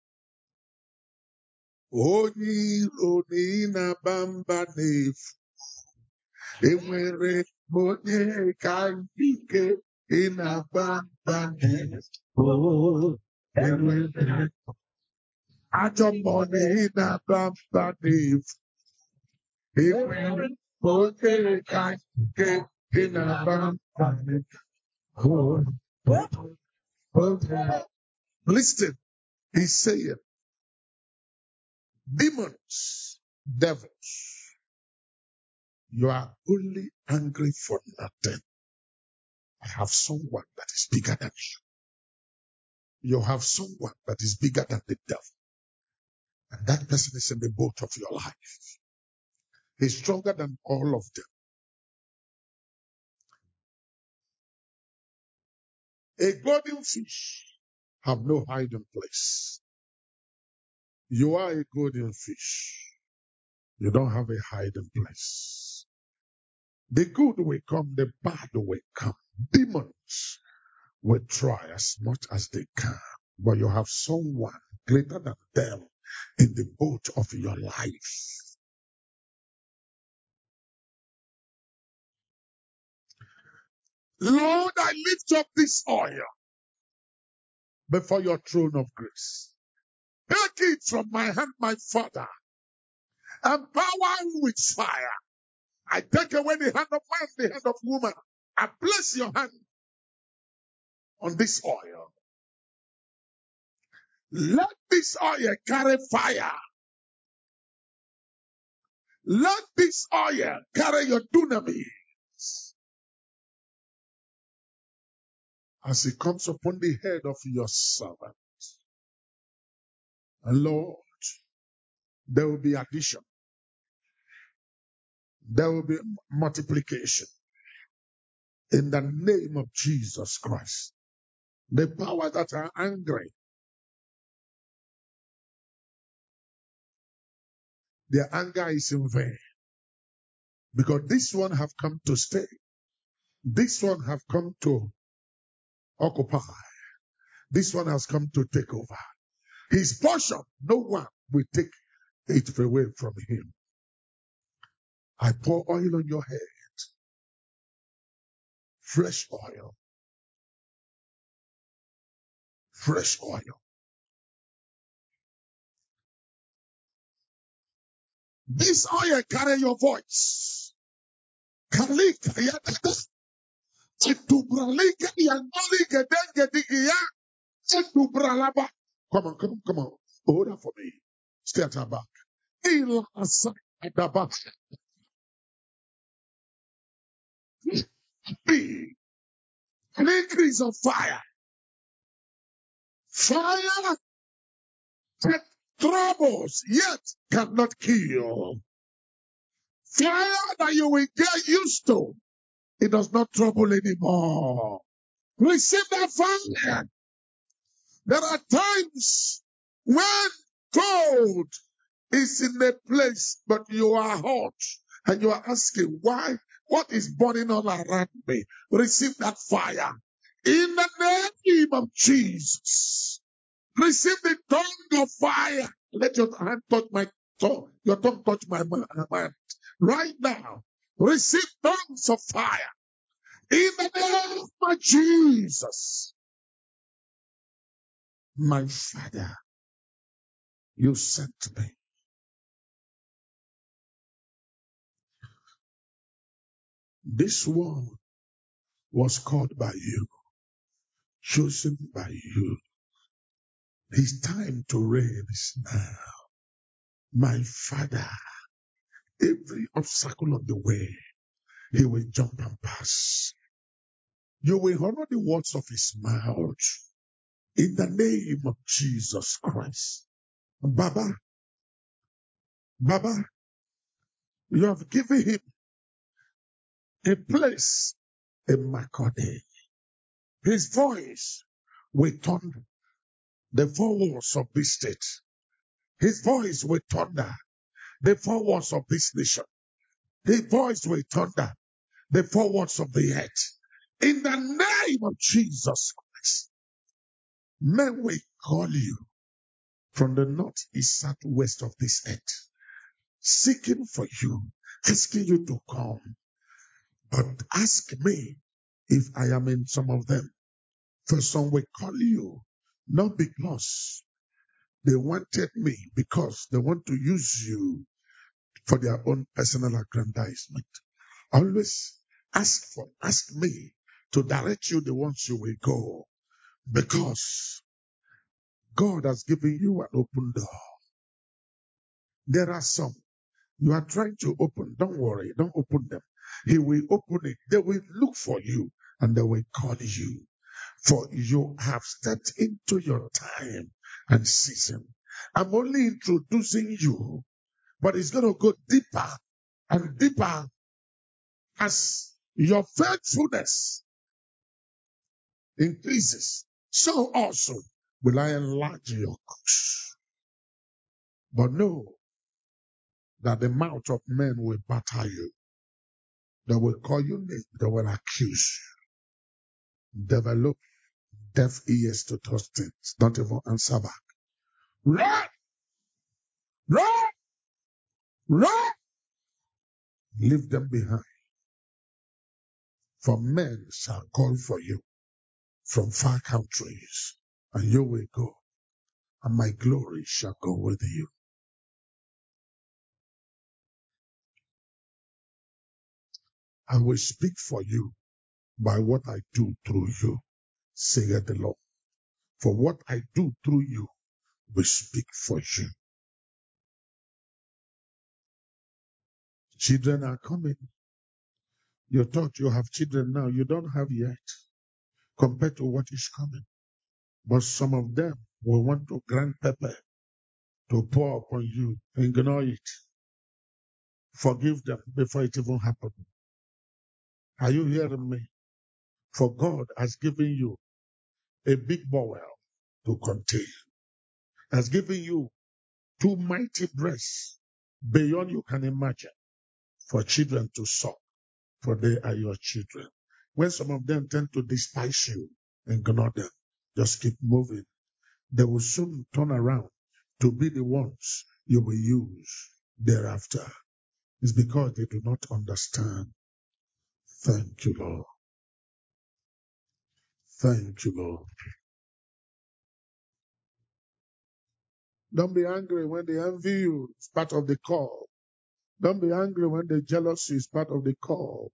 Onye oni na bamba nefu, enwere onye ka ike ina bamba nefu. Enwere ajọ mmụọ na bamba nefu, enwere onye ka ike ina bamba nefu. Listen, he's saying, demons, devils, you are only angry for nothing. I have someone that is bigger than you. You have someone that is bigger than the devil. And that person is in the boat of your life. He's stronger than all of them. A golden fish have no hiding place. You are a golden fish. You don't have a hiding place. The good will come, the bad will come. Demons will try as much as they can, but you have someone greater than them in the boat of your life. Lord, I lift up this oil before your throne of grace. Take it from my hand, my Father. Empower me with fire. I take away the hand of man, the hand of woman. I place your hand on this oil. Let this oil carry fire. Let this oil carry your dunamis as it comes upon the head of your servant. And Lord, there will be addition. There will be multiplication. In the name of Jesus Christ. The power that are angry, their anger is in vain. Because this one have come to stay. This one have come to occupy. This one has come to take over. His portion, no one will take it away from him. I pour oil on your head. Fresh oil. Fresh oil. This oil carry your voice. Kalika yadada. Itubralika yanolika dengedigia. Itubralaba. Come on, come on, come on. Hold on for me. Stay at her back. Ila asa adaba. Be an increase of fire. Fire that troubles yet cannot kill. Fire that you will get used to. It does not trouble anymore. Receive that fire. There are times when cold is in a place, but you are hot. And you are asking, why? What is burning all around me? Receive that fire. In the name of Jesus. Receive the tongue of fire. Let your hand touch my tongue. Your tongue touch my mind. Right now. Receive tongues of fire. In the name of Jesus. My Father, you sent me. This one was called by you, chosen by you. His time to reign is now. My Father, every obstacle on the way, he will jump and pass. You will honor the words of his mouth. In the name of Jesus Christ. Baba, Baba, you have given him a place in Makode. His voice will turn the four walls of this state. His voice will thunder the four walls of this nation. His voice will thunder the four walls of the earth. In the name of Jesus Christ, men will call you from the north, east, south, west of this earth, seeking for you, asking you to come. But ask me if I am in some of them. For some will call you, not because they wanted me, because they want to use you for their own personal aggrandizement. Always ask for, ask me to direct you the ones you will go, because God has given you an open door. There are some you are trying to open. Don't worry, don't open them. He will open it. They will look for you and they will call you. For you have stepped into your time and season. I'm only introducing you, but it's going to go deeper and deeper as your faithfulness increases. So also will I enlarge your course. But know that the mouth of men will batter you. They will call you names. They will accuse you. Develop deaf ears to those things. Don't even answer back. Run! Run! Run! Leave them behind. For men shall call for you from far countries, and you will go, and my glory shall go with you. I will speak for you by what I do through you, saith the Lord. For what I do through you will speak for you. Children are coming. You thought you have children now, you don't have yet, compared to what is coming. But some of them will want to grant pepper to pour upon you. Ignore it. Forgive them before it even happens. Are you hearing me? For God has given you a big bowel to contain, has given you two mighty breasts beyond you can imagine for children to suck, for they are your children. When some of them tend to despise you, ignore them. Just keep moving. They will soon turn around to be the ones you will use thereafter. It's because they do not understand. Thank you, Lord. Thank you, Lord. Don't be angry when they envy you. It's part of the call. Don't be angry when they jealous you. It's part of the call.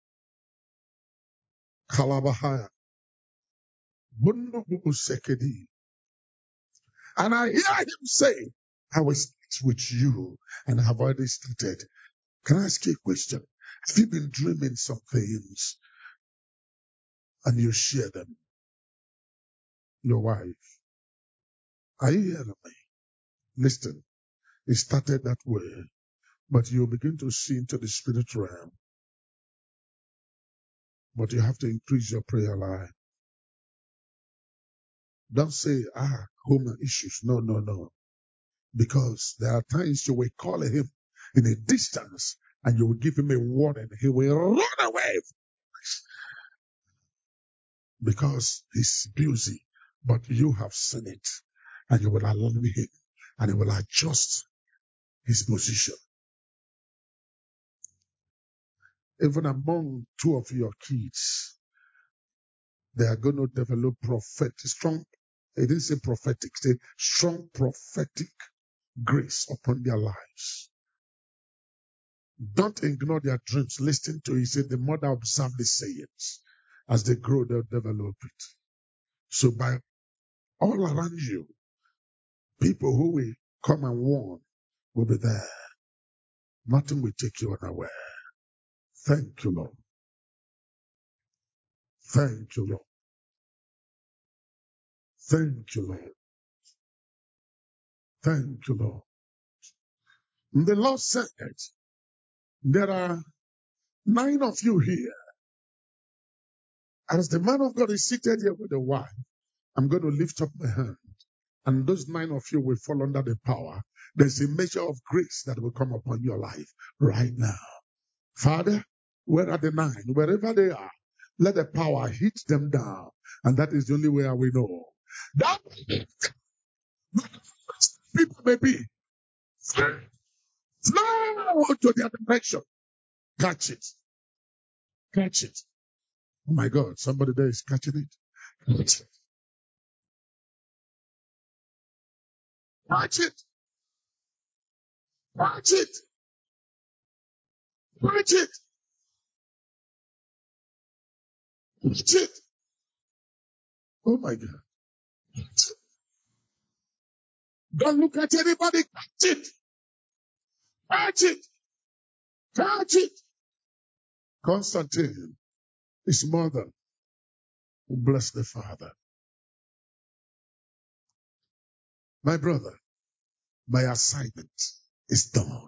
Kalabahaya. Bundu bubu sekedi. And I hear him say, I will start with you. And I have already started. Can I ask you a question? Have you been dreaming some things and you share them? Your wife. Are you hearing me? Listen, it started that way, but you'll begin to see into the spirit realm. But you have to increase your prayer life. Don't say, ah, home issues. No, no, no. Because there are times you will call him in a distance and you will give him a warning. He will run away because he's busy. But you have seen it and you will allow him and he will adjust his position. Even among two of your kids, they are going to develop prophetic, strong, I didn't say prophetic, say strong prophetic grace upon their lives. Don't ignore their dreams. Listen to it. He said the mother observed the sayings. As they grow, they'll develop it. So by all around you, people who will come and warn will be there. Nothing will take you unaware. Thank you, Lord. Thank you, Lord. Thank you, Lord. Thank you, Lord. And the Lord said, there are nine of you here. As the man of God is seated here with the wife, I'm going to lift up my hand And those nine of you will fall under the power. There's a measure of grace that will come upon your life right now. Father, where are the nine? Wherever they are, let the power hit them down. And that is the only way I will know. That people may be flow to their direction. Catch it. Catch it. Oh my God, somebody there is catching it. Catch it. Catch it. Catch it. Catch it. Catch it. Oh my God. Don't look at anybody. Catch it. Catch it. Catch it. Constantine, his mother, who blessed the father. My brother, my assignment is done.